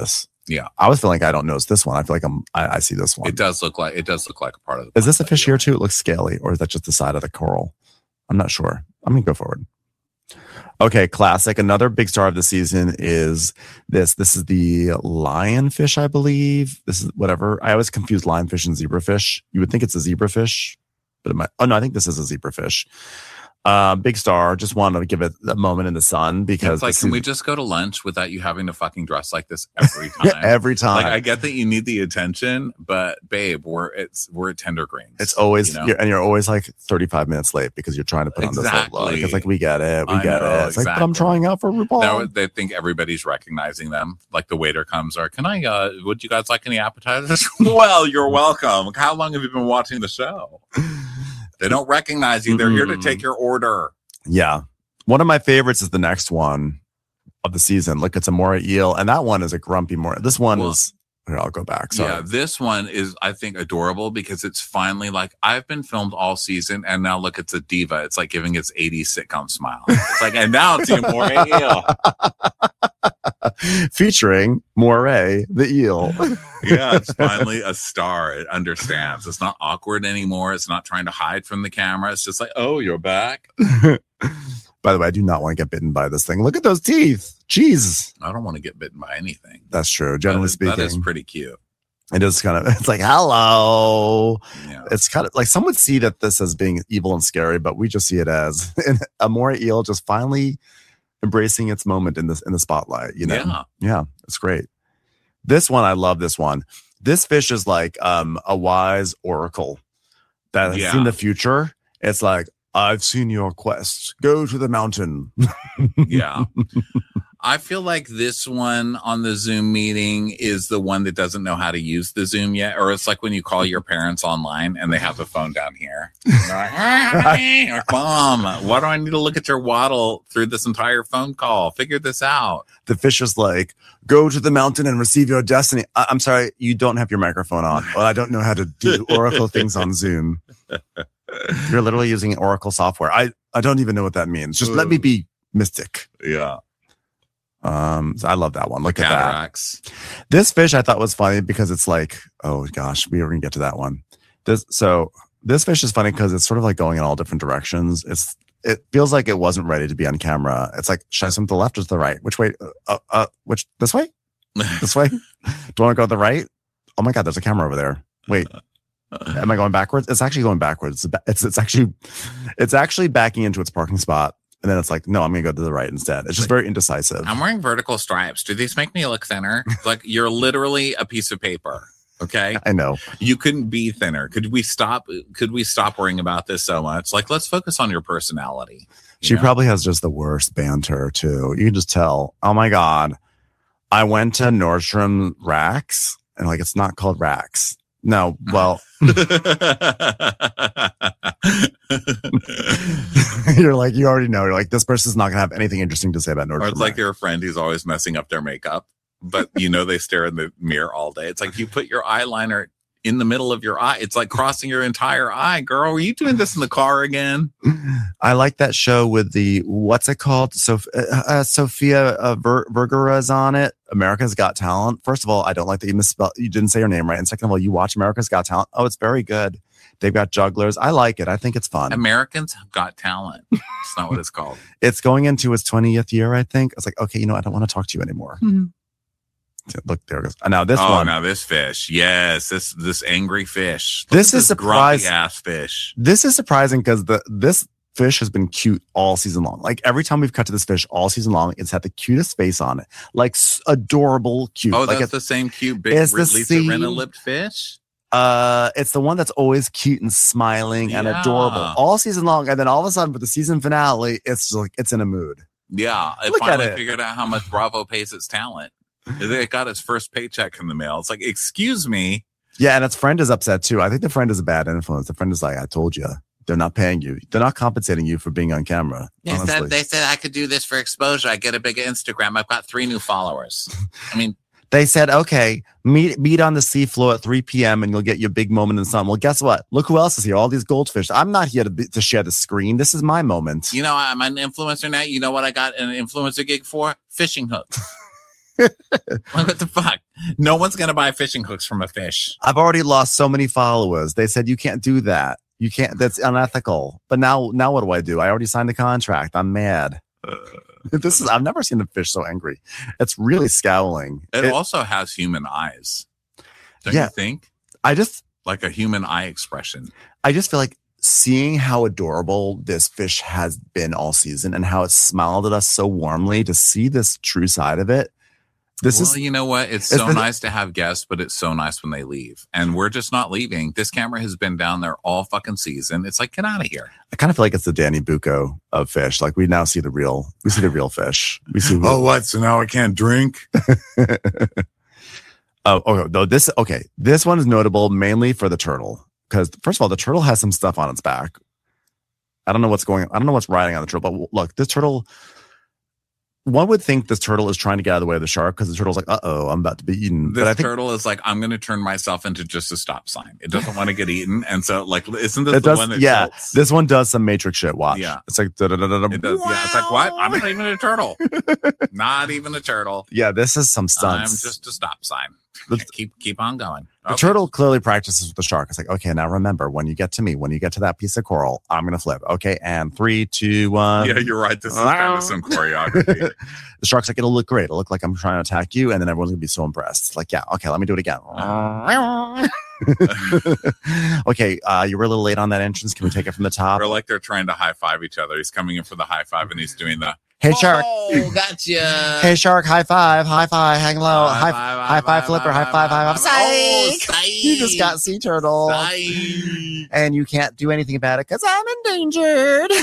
Yeah. I was feeling like I don't notice this one. I feel like I'm. I, I see this one. It does look like it does look like a part of the. Is this a fish here too? It looks scaly, or is that just the side of the coral? I'm not sure. I'm gonna go forward. Okay, classic. Another big star of the season is this. This is the lionfish, I believe. This is whatever. I always confuse lionfish and zebrafish. You would think it's a zebrafish, but it might. Oh no, I think this is a zebrafish. Uh, big star. Just wanted to give it a moment in the sun because it's like, can is, we just go to lunch without you having to fucking dress like this every time? every time. Like, I get that you need the attention, but babe, we're it's we're at Tender Greens. It's always you know? you're, and you're always like thirty-five minutes late because you're trying to put Exactly. on this whole look. It's like we get it, we I get know, it. It's exactly. like, but I'm trying out for RuPaul. Now they think everybody's recognizing them. Like the waiter comes, or can I? uh Would you guys like any appetizers? Well, you're welcome. How long have you been watching the show? They don't recognize you. They're Mm-mm. here to take your order. Yeah. One of my favorites is the next one of the season. Look, it's a moray eel, and that one is a grumpy moray. This one Well, is. Here, I'll go back. Sorry. Yeah, this one is, I think, adorable because it's finally like I've been filmed all season, and now look, it's a diva. It's like giving its eighties sitcom smile. It's like, and now it's a moray eel. Featuring Moray the eel. Yeah, it's finally a star. It understands. It's not awkward anymore. It's not trying to hide from the camera. It's just like, oh, you're back. By the way, I do not want to get bitten by this thing. Look at those teeth. Jeez. I don't want to get bitten by anything. That's true. Generally that is, speaking, that is pretty cute. it is kind of, it's like, hello. Yeah. It's kind of like some would see that this as being evil and scary, but we just see it as a moray eel just finally embracing its moment in this in the spotlight. You know, Yeah. yeah, it's great. This one, I love this one. This fish is like um a wise oracle that has Yeah. seen the future. It's like, I've seen your quest. Go to the mountain. Yeah. I feel like this one on the Zoom meeting is the one that doesn't know how to use the Zoom yet. Or it's like when you call your parents online and they have the phone down here. They're like, "Hey, or, Mom, why do I need to look at your waddle through this entire phone call? Figure this out." The fish is like, go to the mountain and receive your destiny. I- I'm sorry, you don't have your microphone on. Well, I don't know how to do oracle things on Zoom. You're literally using Oracle software. I, I don't even know what that means. Just let me be mystic. Yeah. Um, so I love that one. Look at that. Cataracts. This fish I thought was funny because it's like, oh gosh, we were gonna get to that one. This so this fish is funny because it's sort of like going in all different directions. It's it feels like it wasn't ready to be on camera. It's like, should I swim to the left or to the right? Which way? Uh, uh which this way? This way? Do I want to go to the right? Oh my god, there's a camera over there. Wait. Am I going backwards? It's actually going backwards. It's it's actually it's actually backing into its parking spot. And then it's like, no, I'm going to go to the right instead. It's just very indecisive. I'm wearing vertical stripes. Do these make me look thinner? Like, you're literally a piece of paper. Okay. I know. You couldn't be thinner. Could we stop? Could we stop worrying about this so much? Like, let's focus on your personality. You She know? probably has just the worst banter too. You can just tell. Oh my God. I went to Nordstrom Racks and like, it's not called Racks. No. Well, you're like, you already know. You're like, this person's not going to have anything interesting to say about Nordstrom. Or it's like Rack. your friend who's always messing up their makeup, but you know they stare in the mirror all day. It's like you put your eyeliner in the middle of your eye. It's like crossing your entire eye, girl. Were you doing this in the car again? I like that show with the, what's it called? So, uh, uh, Sophia uh, Ver- Vergara is on it. America's Got Talent. First of all, I don't like that you misspelled, you didn't say your name right. And second of all, you watch America's Got Talent. Oh, it's very good. They've got jugglers. I like it. I think it's fun. Americans have got talent. It's not what it's called. It's going into its twentieth year, I think. I was like, okay, you know, I don't want to talk to you anymore. Mm-hmm. Look, there it goes. Now this oh, one. now this fish. Yes, this this angry fish. Look This at is grumpy surprise- ass fish. This is surprising because the this fish has been cute all season long. Like every time we've cut to this fish all season long, it's had the cutest face on it, like s- adorable cute. Oh, like that's it's, the same cute big it's the Lisa same- Rinna lipped fish. uh, it's the one that's always cute and smiling and Yeah. adorable all season long, and then all of a sudden, for the season finale, it's just like it's in a mood. Yeah, it Look at finally it. figured out how much Bravo pays its talent. It got its first paycheck in the mail. It's like, excuse me. Yeah, and its friend is upset too. I think the friend is a bad influence. The friend is like, I told you. They're not paying you. They're not compensating you for being on camera. They honestly. said they said I could do this for exposure. I get a big Instagram. I've got three new followers. I mean, They said, okay, meet meet on the seafloor at three p.m. and you'll get your big moment in the sun. Well, guess what? Look who else is here. All these goldfish. I'm not here to be, to share the screen. This is my moment. you know, I'm an influencer now. You know what I got an influencer gig for? Fishing hooks. What the fuck? No one's gonna buy fishing hooks from a fish. I've already lost so many followers. They said you can't do that. You can't. That's unethical. But now, now what do I do? I already signed the contract. I'm mad. Uh, this is. I've never seen a fish so angry. It's really scowling. It, It- also has human eyes. Don't Yeah. you think? I just, Like a human eye expression. I just feel like seeing how adorable this fish has been all season and how it smiled at us so warmly, to see this true side of it. This well, is you know what? It's it's so been- nice to have guests, but it's so nice when they leave. And we're just not leaving. This camera has been down there all fucking season. It's like, get out of here. I kind of feel like it's the Danny Bucco of fish. Like we now see the real, we see the real fish. We see. Oh, what? So now I can't drink? Oh, okay. No, this okay. This one is notable mainly for the turtle because first of all, the turtle has some stuff on its back. I don't know what's going. I don't know what's riding on the turtle. But look, this turtle. One would think this turtle is trying to get out of the way of the shark because the turtle's like, "Uh oh, I'm about to be eaten." This but I think turtle is like, I'm going to turn myself into just a stop sign. It doesn't want to get eaten. And so, like, isn't this it the does. one that Yeah, tilts? this one does some Matrix shit. Watch. Yeah. It's like da-da-da-da-da. It does. Yeah, it's like, what? I'm not even a turtle. Not even a turtle. Yeah, this is some I'm stunts. just a stop sign. The- Okay, keep keep on going. The Okay. turtle clearly practices with the shark. It's like, okay, now remember, when you get to me, when you get to that piece of coral, I'm gonna flip. Okay, and three, two, one. Yeah, you're right. This is kind of some choreography. The shark's like, it'll look great. It'll look like I'm trying to attack you, and then everyone's gonna be so impressed. It's like, yeah, okay, let me do it again. Okay, uh, you were a little late on that entrance. Can we take it from the top? Or like they're trying to high five each other. He's coming in for the high five and he's doing the Hey, shark. Oh, gotcha. Hey, shark. High five. High five. Hang low. High, high five. Flipper. High five. High five. Oh, Psych. You just got sea turtle. Psych. And you can't do anything about it because I'm endangered.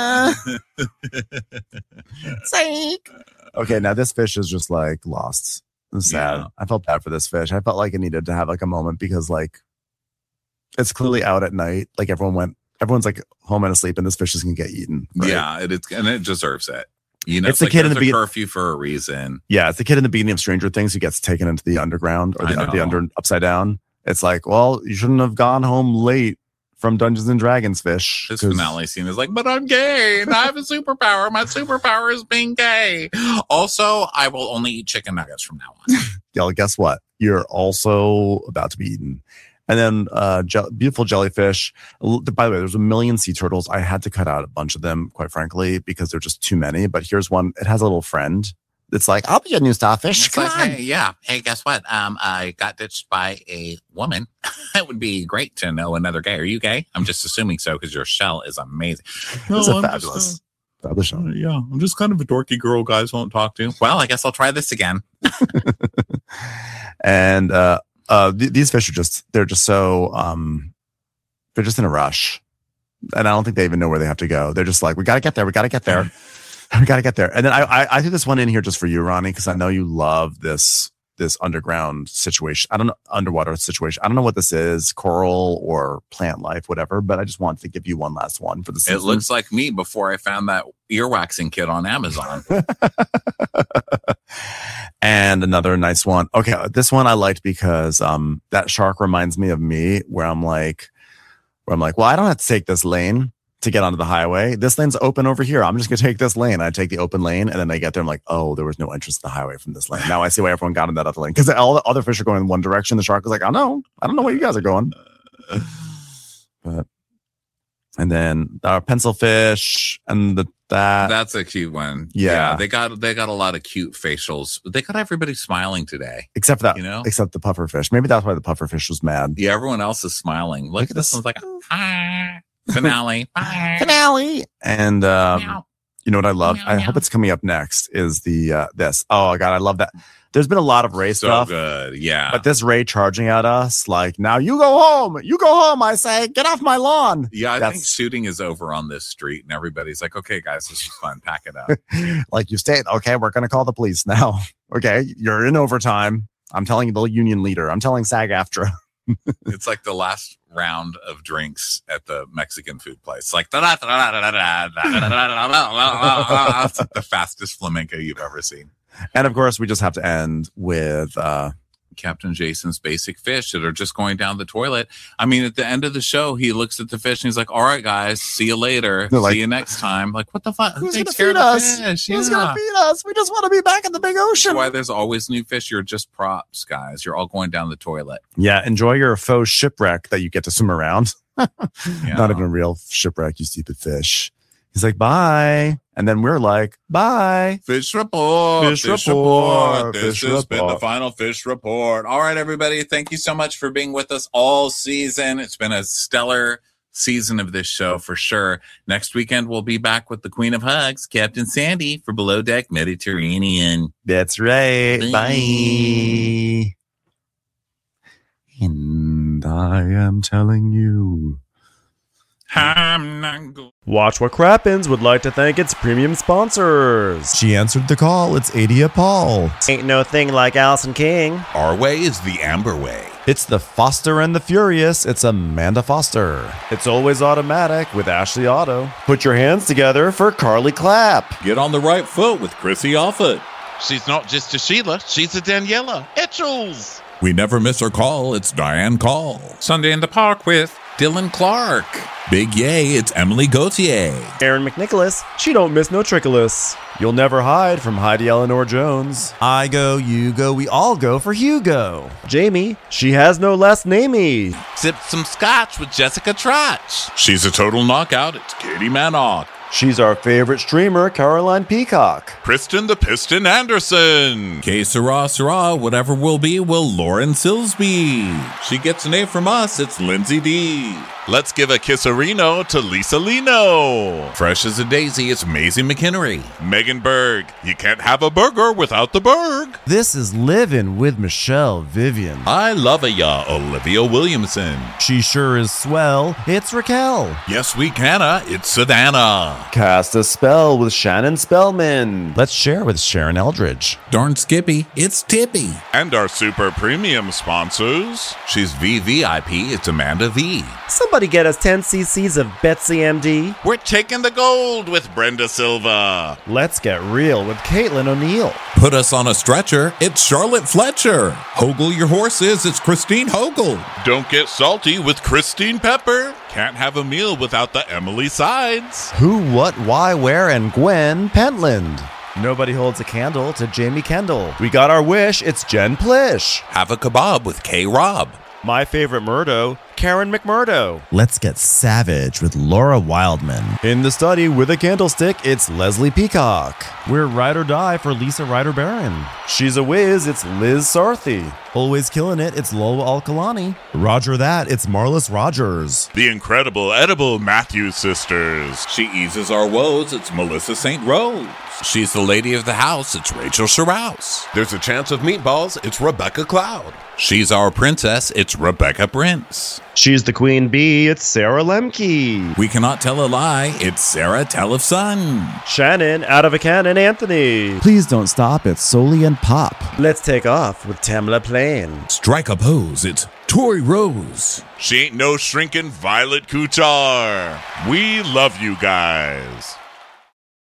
Psych. Okay, now this fish is just like lost. It's sad. Yeah. I felt bad for this fish. I felt like it needed to have like a moment because like it's clearly out at night. Like everyone went, everyone's like home and asleep, and this fish is gonna get eaten. right? Yeah, it is, and it deserves it. You know, It's it's, the like kid in there's the a be- curfew for a reason. Yeah, it's the kid in the beginning of Stranger Things who gets taken into the underground or I the, know. the under upside down. It's like, well, you shouldn't have gone home late from Dungeons and Dragons, fish. This 'cause- finale scene is like, but I'm gay and I have a superpower. My superpower is being gay. Also, I will only eat chicken nuggets from now on. Yeah, well, guess what? You're also about to be eaten. And then uh, je- beautiful jellyfish. L- By the way, there's a million sea turtles. I had to cut out a bunch of them, quite frankly, because they're just too many. But here's one. It has a little friend. It's like, I'll be your new starfish. It's Come like, on. hey, yeah. Hey, guess what? Um, I got ditched by a woman. It would be great to know another gay. Are you gay? I'm just assuming so because your shell is amazing. It's a I'm fabulous, just, fabulous uh, show. yeah, I'm just kind of a dorky girl guys won't talk to. Well, I guess I'll try this again. And uh, uh, th- these fish are just, they're just so, um, they're just in a rush. And I don't think they even know where they have to go. They're just like, we got to get there. We got to get there. We got to get there. And then I, I, I threw this one in here just for you, Ronnie, because I know you love this, this underground situation. I don't know, underwater situation. I don't know what this is, coral or plant life, whatever, but I just wanted to give you one last one for the season. It looks like me before I found that earwaxing kit on Amazon. And another nice one. Okay, this one I liked because um that shark reminds me of me, where I'm like, where I'm like, well, I don't have to take this lane to get onto the highway. This lane's open over here. I'm just gonna take this lane. I take the open lane, and then I get there. I'm like, oh, there was no entrance to the highway from this lane. Now I see why everyone got in that other lane because all the other fish are going in one direction. The shark is like, I know, I don't know where you guys are going. But and then our pencil fish and the that. That's a cute one. Yeah. they got they got a lot of cute facials. They got everybody smiling today. Except for that, You know? except the puffer fish. Maybe that's why the puffer fish was mad. Yeah, everyone else is smiling. Look, Look at at this this. one's like ah, finale. Ah. Finale. And um, Meow. you know what I love? Meow, I meow. hope it's coming up next. Is the uh, this? Oh God, I love that. There's been a lot of Ray So stuff, good. Yeah. but this Ray charging at us like, now you go home. You go home. I say, get off my lawn. yeah, I think That's- shooting is over on this street, and everybody's like, "Okay, guys, this is fun. Pack it up." Like you stayed. Okay, we're gonna call the police now. Okay, you're in overtime. I'm telling the union leader. I'm telling SAG-AFTRA. It's like the last round of drinks at the Mexican food place. Like it's like the fastest flamenco you've ever seen. And of course, we just have to end with uh, Captain Jason's basic fish that are just going down the toilet. I mean, at the end of the show, he looks at the fish and he's like, all right, guys, see you later. They're like, see you next time. Like, what the fuck? Who Who's going to takes care feed of the us? fish? Who's Yeah. going to feed us? We just want to be back in the big ocean. That's why there's always new fish. You're just props, guys. You're all going down the toilet. Yeah, enjoy your faux shipwreck that you get to swim around. Yeah. Not even a real shipwreck, you stupid fish. He's like, bye. And then we're like, bye. Fish report. Fish report, This fish has been the report. final fish report. All right, everybody. Thank you so much for being with us all season. It's been a stellar season of this show for sure. Next weekend, we'll be back with the Queen of Hugs, Captain Sandy, for Below Deck Mediterranean. That's right. Bye. Bye. And I am telling you. I'm not go- Watch What Crappens would like to thank its premium sponsors. She answered the call. It's Adia Paul. Ain't no thing like Allison King. Our way is the Amber way. It's the Foster and the Furious. It's Amanda Foster. It's always automatic with Ashley Auto. Put your hands together for Carly Clapp. Get on the right foot with Chrissy Offit. She's not just a Sheila, she's a Daniela Etchells. We never miss her call. It's Diane Call. Sunday in the Park with Dylan Clark. Big yay, it's Emily Gauthier. Aaron McNicholas. She don't miss no trickolas. You'll never hide from Heidi Eleanor Jones. I go, you go, we all go for Hugo. Jamie. She has no last namey. Sipped some scotch with Jessica Trotch. She's a total knockout. It's Katie Manock. She's our favorite streamer, Caroline Peacock. Kristen the Piston Anderson. Que sera, sera, whatever will be, will Lauren Silsby. She gets an A from us. It's Lindsay D. Let's give a kisserino to Lisa Lino. Fresh as a daisy, it's Maisie McHenry. Megan Berg. You can't have a burger without the Berg. This is Livin' with Michelle Vivian. I love a ya, Olivia Williamson. She sure is swell. It's Raquel. Yes, we canna. It's Savannah. Cast a spell with Shannon Spellman. Let's share with Sharon Eldridge. Darn Skippy, it's Tippy. And our super premium sponsors. She's V V I P, it's Amanda V. Somebody get us ten cc's of Betsy M D. We're taking the gold with Brenda Silva. Let's get real with Caitlin O'Neill. Put us on a stretcher, it's Charlotte Fletcher. Hogel your horses, it's Christine Hogel. Don't get salty with Christine Pepper. Can't have a meal without the Emily Sides. Who, what, why, where, and Gwen Pentland. Nobody holds a candle to Jamie Kendall. We got our wish. It's Jen Plish. Have a kebab with K Rob. My favorite Murdo, Karen McMurdo. Let's get savage with Laura Wildman. In the study with a candlestick, it's Leslie Peacock. We're Ride or Die for Lisa Ryder Barron. She's a whiz, it's Liz Sarthy. Always killing it, it's Lola Alkalani. Roger that, it's Marlis Rogers. The incredible edible Matthews sisters. She eases our woes, it's Melissa Saint Rose. She's the lady of the house, it's Rachel Sherrouse. There's a chance of meatballs. It's Rebecca Cloud. She's our princess, it's Rebecca Prince. She's the queen bee, it's Sarah Lemke. We cannot tell a lie, it's Sarah Telefson. Shannon, out of a cannon, Anthony. Please don't stop, it's Soli and Pop. Let's take off with Tamla Plain. Strike a pose, it's Tori Rose. She ain't no shrinking Violet Kuchar. We love you guys.